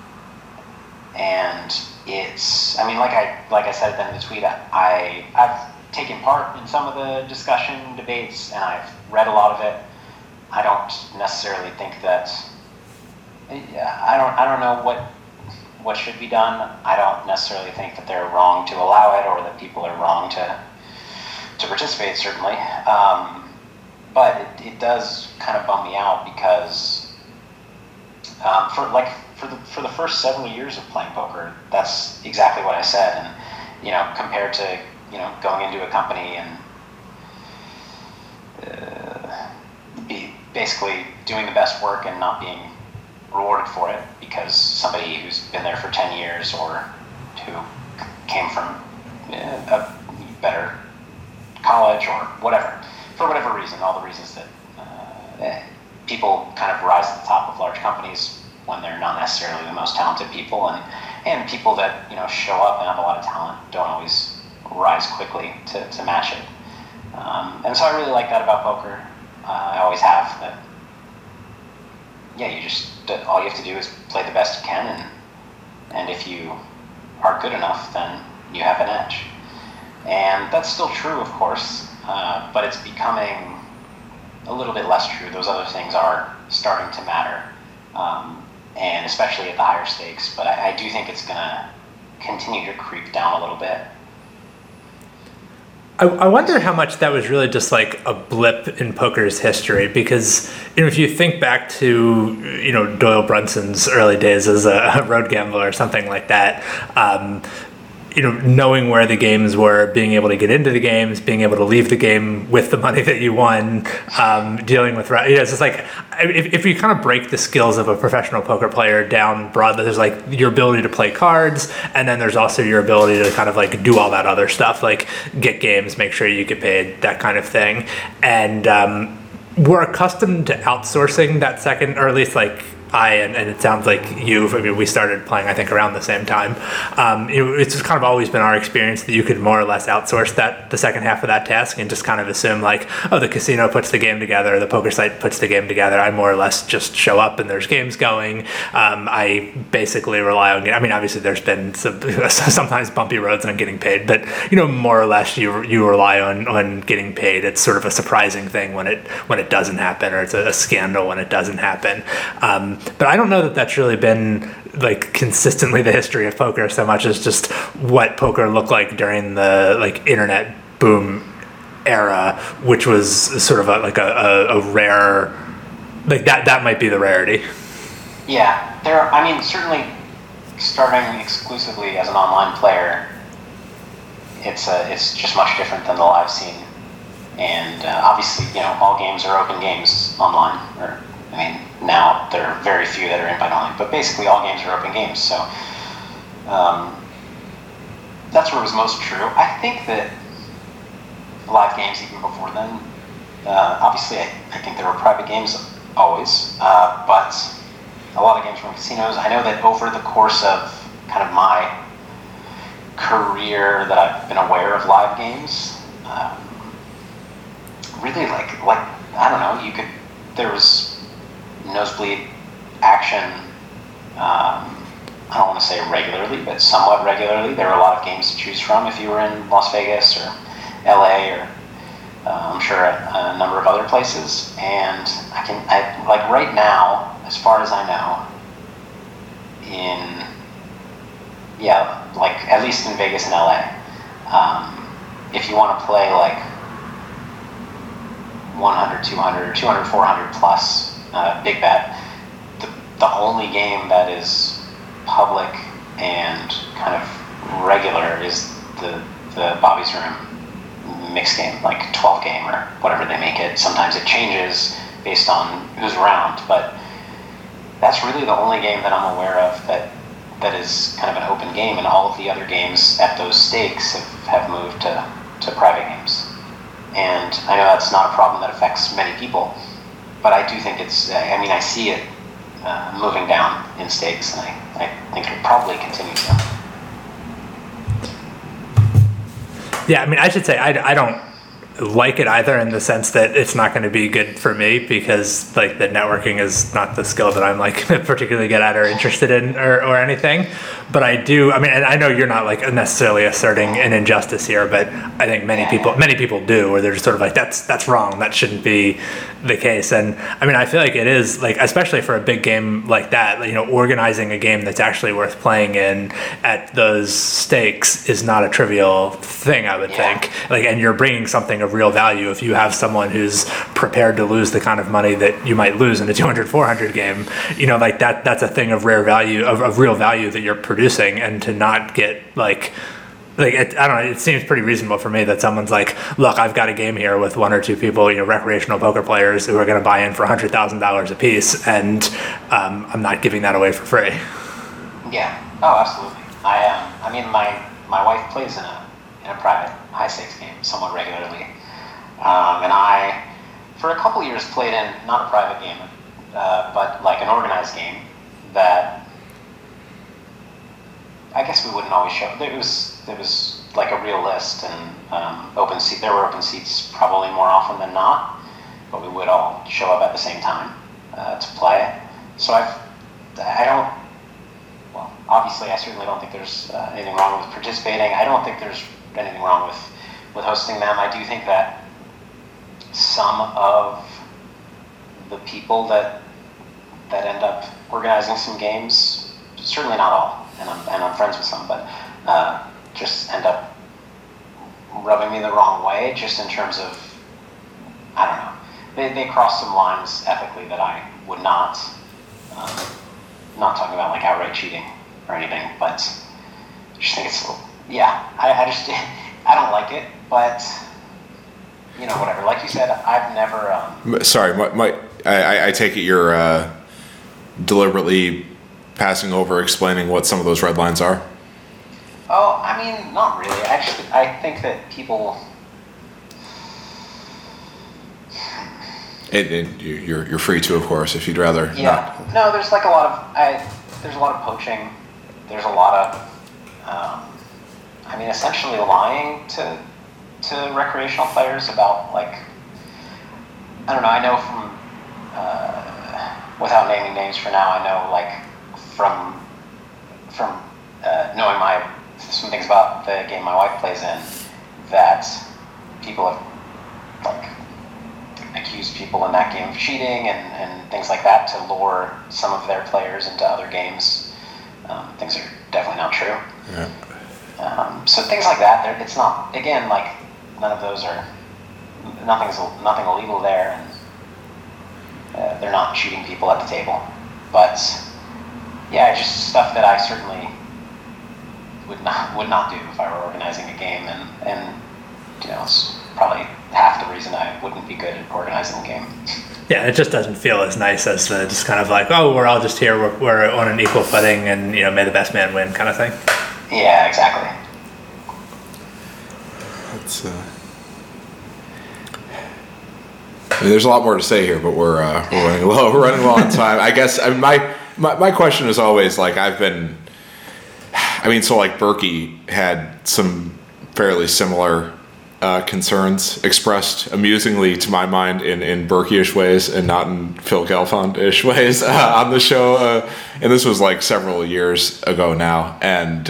And it's, like I said in the tweet, I've taken part in some of the discussion debates, and I've read a lot of it. I don't necessarily think that, I don't know what should be done. I don't necessarily think that they're wrong to allow it, or that people are wrong to participate, certainly. But it does kind of bum me out because for the first several years of playing poker, that's exactly what I said. And compared to going into a company and basically doing the best work and not being rewarded for it because somebody who's been there for 10 years or who came from a better college or whatever. For whatever reason, all the reasons that people kind of rise to the top of large companies when they're not necessarily the most talented people, and people that show up and have a lot of talent don't always rise quickly to match it. And so I really like that about poker. I always have. That all you have to do is play the best you can, and if you are good enough, then you have an edge. And that's still true, of course. But it's becoming a little bit less true. Those other things are starting to matter, and especially at the higher stakes. But I do think it's going to continue to creep down a little bit. I wonder how much that was really just like a blip in poker's history, because if you think back to Doyle Brunson's early days as a road gambler or something like that. Knowing where the games were, being able to get into the games, being able to leave the game with the money that you won, dealing with, it's just like, if you kind of break the skills of a professional poker player down broadly, there's like your ability to play cards, and then there's also your ability to kind of like do all that other stuff, like get games, make sure you get paid, that kind of thing. And we're accustomed to outsourcing that second, or at least like and it sounds like we started playing, I think, around the same time. It's just kind of always been our experience that you could more or less outsource the second half of that task and just kind of assume like, oh, the casino puts the game together, the poker site puts the game together. I more or less just show up and there's games going. I basically rely on, obviously there's been sometimes bumpy roads on getting paid, but more or less you rely on getting paid. It's sort of a surprising thing when it doesn't happen, or it's a scandal when it doesn't happen. But I don't know that that's really been like consistently the history of poker so much as just what poker looked like during the like internet boom era, which was sort of a rare, like that might be the rarity. Yeah, I mean, certainly starting exclusively as an online player, it's just much different than the live scene. And obviously, all games are open games online. Now there are very few that are invite only, but basically all games are open games. So that's where it was most true. I think that live games, even before then, obviously I think there were private games always, but a lot of games from casinos. I know that over the course of kind of my career that I've been aware of live games, really like I don't know, there was nosebleed action, I don't want to say regularly, but somewhat regularly. There were a lot of games to choose from if you were in Las Vegas or LA or I'm sure a number of other places. And I like right now, as far as I know, like at least in Vegas and LA, if you want to play like 100, 200, 200, 400 plus big bet, the only game that is public and kind of regular is the Bobby's Room mixed game, like 12 game or whatever they make it. Sometimes it changes based on who's around, but that's really the only game that I'm aware of that is kind of an open game, and all of the other games at those stakes have moved to private games. And I know that's not a problem that affects many people, but I do think I see it moving down in stakes, and I think it'll probably continue to. Yeah, I mean, I should say I don't like it either, in the sense that it's not going to be good for me, because like the networking is not the skill that I'm like particularly good at or interested in or anything. But I do, I mean, and I know you're not like necessarily asserting an injustice here, but I think many people do, where they're just sort of like, that's wrong, that shouldn't be the case. And I mean, I feel like it is, like, especially for a big game like that, organizing a game that's actually worth playing in at those stakes is not a trivial thing, I would think. Like, and you're bringing something of real value if you have someone who's prepared to lose the kind of money that you might lose in a 200, 400 game, like that's a thing of rare value, of real value that you're producing. And to not get like I don't know, it seems pretty reasonable for me that someone's like, look, I've got a game here with one or two people, recreational poker players who are going to buy in for $100,000 a piece, and I'm not giving that away for free. Yeah. Oh, absolutely. I mean, my wife plays in a private high stakes game somewhat regularly, and I, for a couple years, played in not a private game, but like an organized game that I guess we wouldn't always show. There was like a real list, and open seat. There were open seats probably more often than not, but we would all show up at the same time to play. So obviously I certainly don't think there's anything wrong with participating. I don't think there's anything wrong with hosting them. I do think that some of the people that end up organizing some games, certainly not all, and I'm friends with some, but just end up rubbing me the wrong way, just in terms of, I don't know, they cross some lines ethically that I would not talking about like outright cheating or anything, but I just think it's, I don't like it, but whatever. Like you said, I've never. Sorry, I take it you're deliberately passing over explaining what some of those red lines are? Oh, I mean, not really. I think that people. You're free to, of course, if you'd rather. Yeah. Not. No, there's like a lot of poaching. There's a lot of, essentially lying to recreational players about, like, I don't know. I know from, without naming names for now, I know, like, from knowing some things about the game my wife plays in, that people have, like, accused people in that game of cheating and things like that to lure some of their players into other games. Things are definitely not true. Yeah. So things like that, it's not, again, like, none of those are, nothing illegal there, and they're not shooting people at the table. But yeah, just stuff that I certainly would not do if I were organizing a game, and it's probably half the reason I wouldn't be good at organizing a game. Yeah, it just doesn't feel as nice as the just kind of like, oh, we're all just here, we're on an equal footing, and may the best man win kind of thing. Yeah, exactly. It's I mean, there's a lot more to say here, but we're running low. We're running low on time. I guess my question is always like so like Berkey had some fairly similar concerns expressed amusingly to my mind in Berkey-ish ways and not in Phil Gelfand-ish ways on the show. And this was like several years ago now. And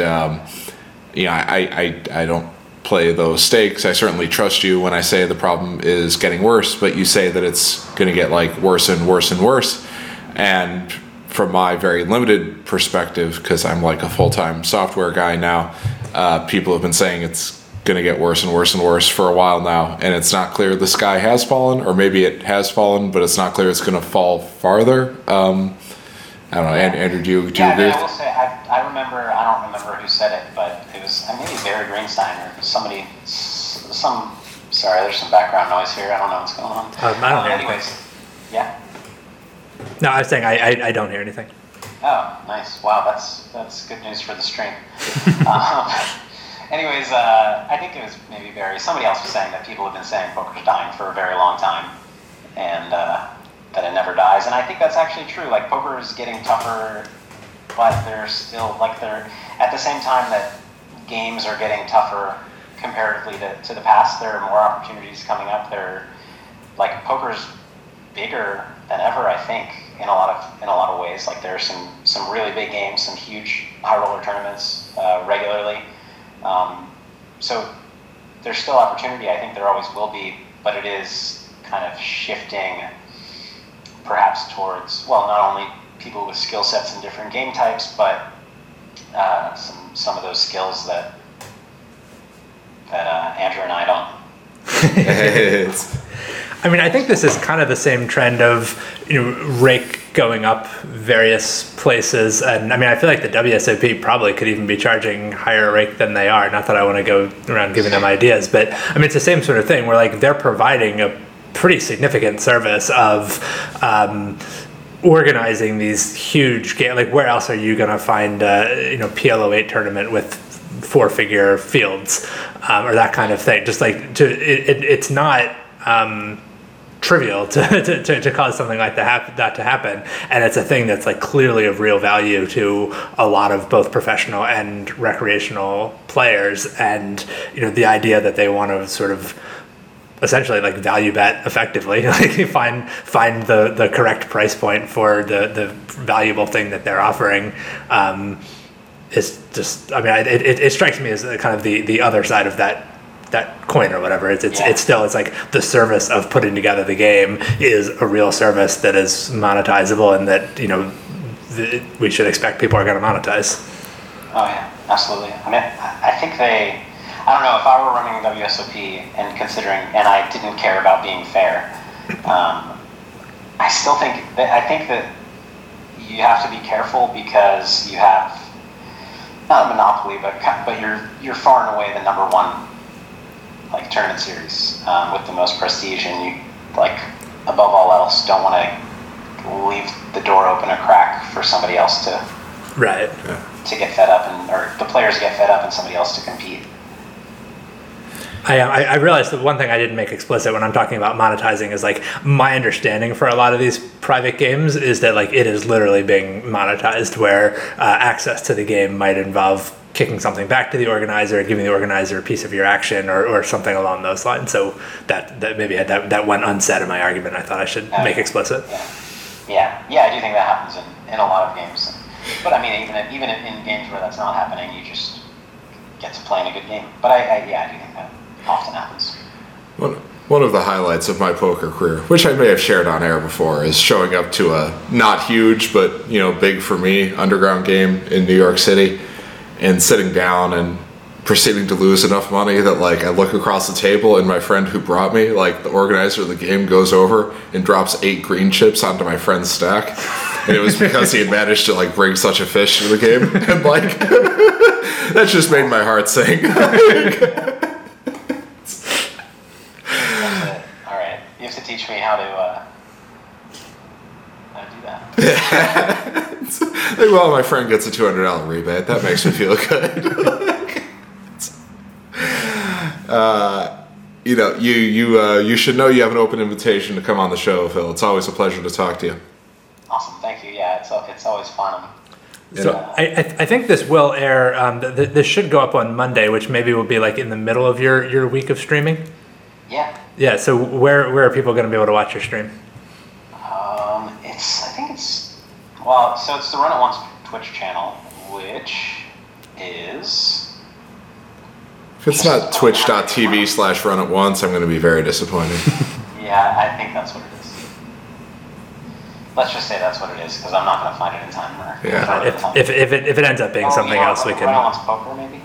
I don't play those stakes. I certainly trust you when I say the problem is getting worse, but you say that it's going to get like worse and worse and worse. And from my very limited perspective, because I'm like a full-time software guy now, people have been saying it's going to get worse and worse and worse for a while now, and it's not clear the sky has fallen, or maybe it has fallen, but it's not clear it's going to fall farther. I don't know, Andrew, do you agree? I will say, I don't remember who said it, but it was maybe Barry Greenstein or somebody, sorry, there's some background noise here, I don't know what's going on. I don't hear anyways, anything. Yeah? No, I was saying I don't hear anything. Oh, nice. Wow, that's good news for the stream. Anyways, I think it was maybe Barry. Somebody else was saying that people have been saying poker's dying for a very long time, and that it never dies. And I think that's actually true. Like, poker is getting tougher, but they're still, they're, at the same time that games are getting tougher comparatively to the past, there are more opportunities coming up. Poker's bigger than ever, I think, in a lot of ways. Like, there are some really big games, some huge high roller tournaments regularly. So there's still opportunity. I think there always will be, but it is kind of shifting perhaps towards, well, not only people with skill sets in different game types, but some of those skills that Andrew and I don't. I mean, I think this is kind of the same trend of, rake going up various places. And I mean, I feel like the WSOP probably could even be charging higher rake than they are. Not that I want to go around giving them ideas, but I mean, it's the same sort of thing where like they're providing a pretty significant service of organizing these huge games. Like, where else are you going to find PLO8 tournament with 4-figure fields or that kind of thing? Just like it's not trivial to cause something like that to happen, and it's a thing that's like clearly of real value to a lot of both professional and recreational players. And the idea that they want to sort of essentially like value bet effectively, like find the correct price point for the valuable thing that they're offering, is just, I mean, it strikes me as kind of the other side of that coin or whatever. It's still like the service of putting together the game is a real service that is monetizable, and that we should expect people are going to monetize. Oh yeah, absolutely. I mean, I think I don't know, if I were running WSOP and I didn't care about being fair, I think that you have to be careful because you have not a monopoly, but you're far and away the number one tournament series with the most prestige, and you above all else don't want to leave the door open a crack for somebody else to get fed up, or the players get fed up and somebody else to compete. I realized that one thing I didn't make explicit when I'm talking about monetizing is like my understanding for a lot of these private games is that like it is literally being monetized, where access to the game might involve kicking something back to the organizer, giving the organizer a piece of your action, or something along those lines. So that maybe that went unsaid in my argument. I thought I should make explicit. Yeah, I do think that happens in a lot of games. But I mean, even in games where that's not happening, you just get to play in a good game. But I do think that often happens. One of the highlights of my poker career, which I may have shared on air before, is showing up to a not huge but big for me underground game in New York City, and sitting down and proceeding to lose enough money that I look across the table and my friend who brought me, the organizer of the game, goes over and drops 8 green chips onto my friend's stack. And it was because he had managed to like bring such a fish to the game, and like that just made my heart sing. That's it. All right, you have to teach me how to do that. Like, well, my friend gets a $200 rebate. That makes me feel good. You should know you have an open invitation to come on the show, Phil. It's always a pleasure to talk to you. Awesome, thank you. Yeah, it's always fun. So I think this will air. This should go up on Monday, which maybe will be like in the middle of your week of streaming. Yeah. Yeah. So where are people going to be able to watch your stream? So it's the Run It Once Twitch channel, which is... If it's not twitch.tv/runitonce, I'm going to be very disappointed. Yeah, I think that's what it is. Let's just say that's what it is, because I'm not going to find it in time. Yeah. If it ends up being something else, we can... Run It Once Poker, maybe?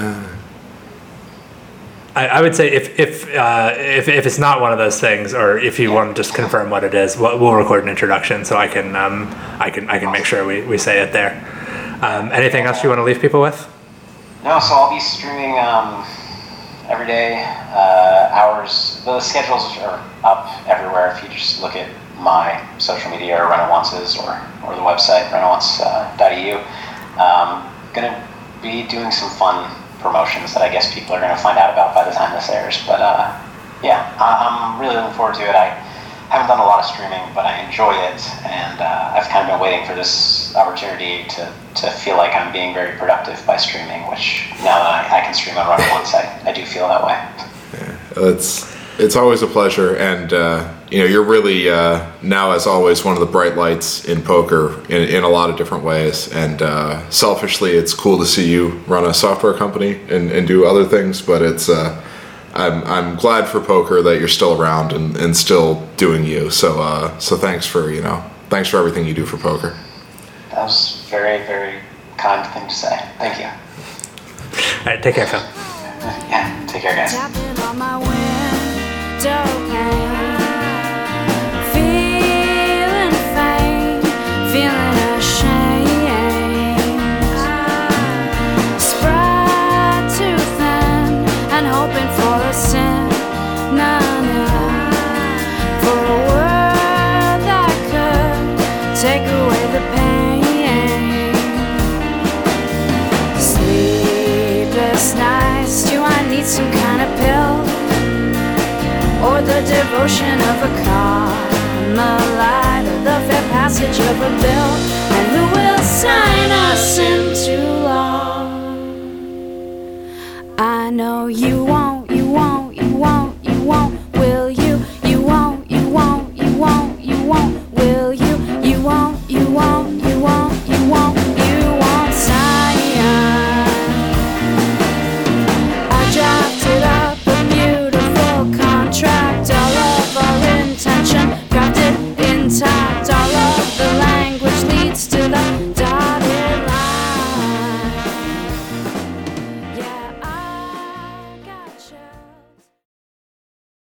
I would say if it's not one of those things, or if you want to just confirm what it is, we'll record an introduction so I can make sure we say it there. Anything else you want to leave people with? No, so I'll be streaming every day, hours. The schedules are up everywhere. If you just look at my social media or Run It Once's or the website runitonce.eu, gonna be doing some fun promotions that I guess people are going to find out about by the time this airs. But I'm really looking forward to it. I haven't done a lot of streaming, but I enjoy it, and I've kind of been waiting for this opportunity to feel like I'm being very productive by streaming, which now that I can stream on Run It Once, I do feel that way. Yeah, it's always a pleasure, and you're really now, as always, one of the bright lights in poker in a lot of different ways. And selfishly, it's cool to see you run a software company and do other things. But it's I'm glad for poker that you're still around and still doing you. So thanks for everything you do for poker. That was very, very kind thing to say. Thank you. All right, take care, Phil. Yeah, take care, guys. Tapping on my window pane, feeling faint, feeling ashamed, spread too thin and hoping for a synonym, for a word that could take away the pain. Sleepless nights, do I need some kind of pill, or the devotion of a Carmelite?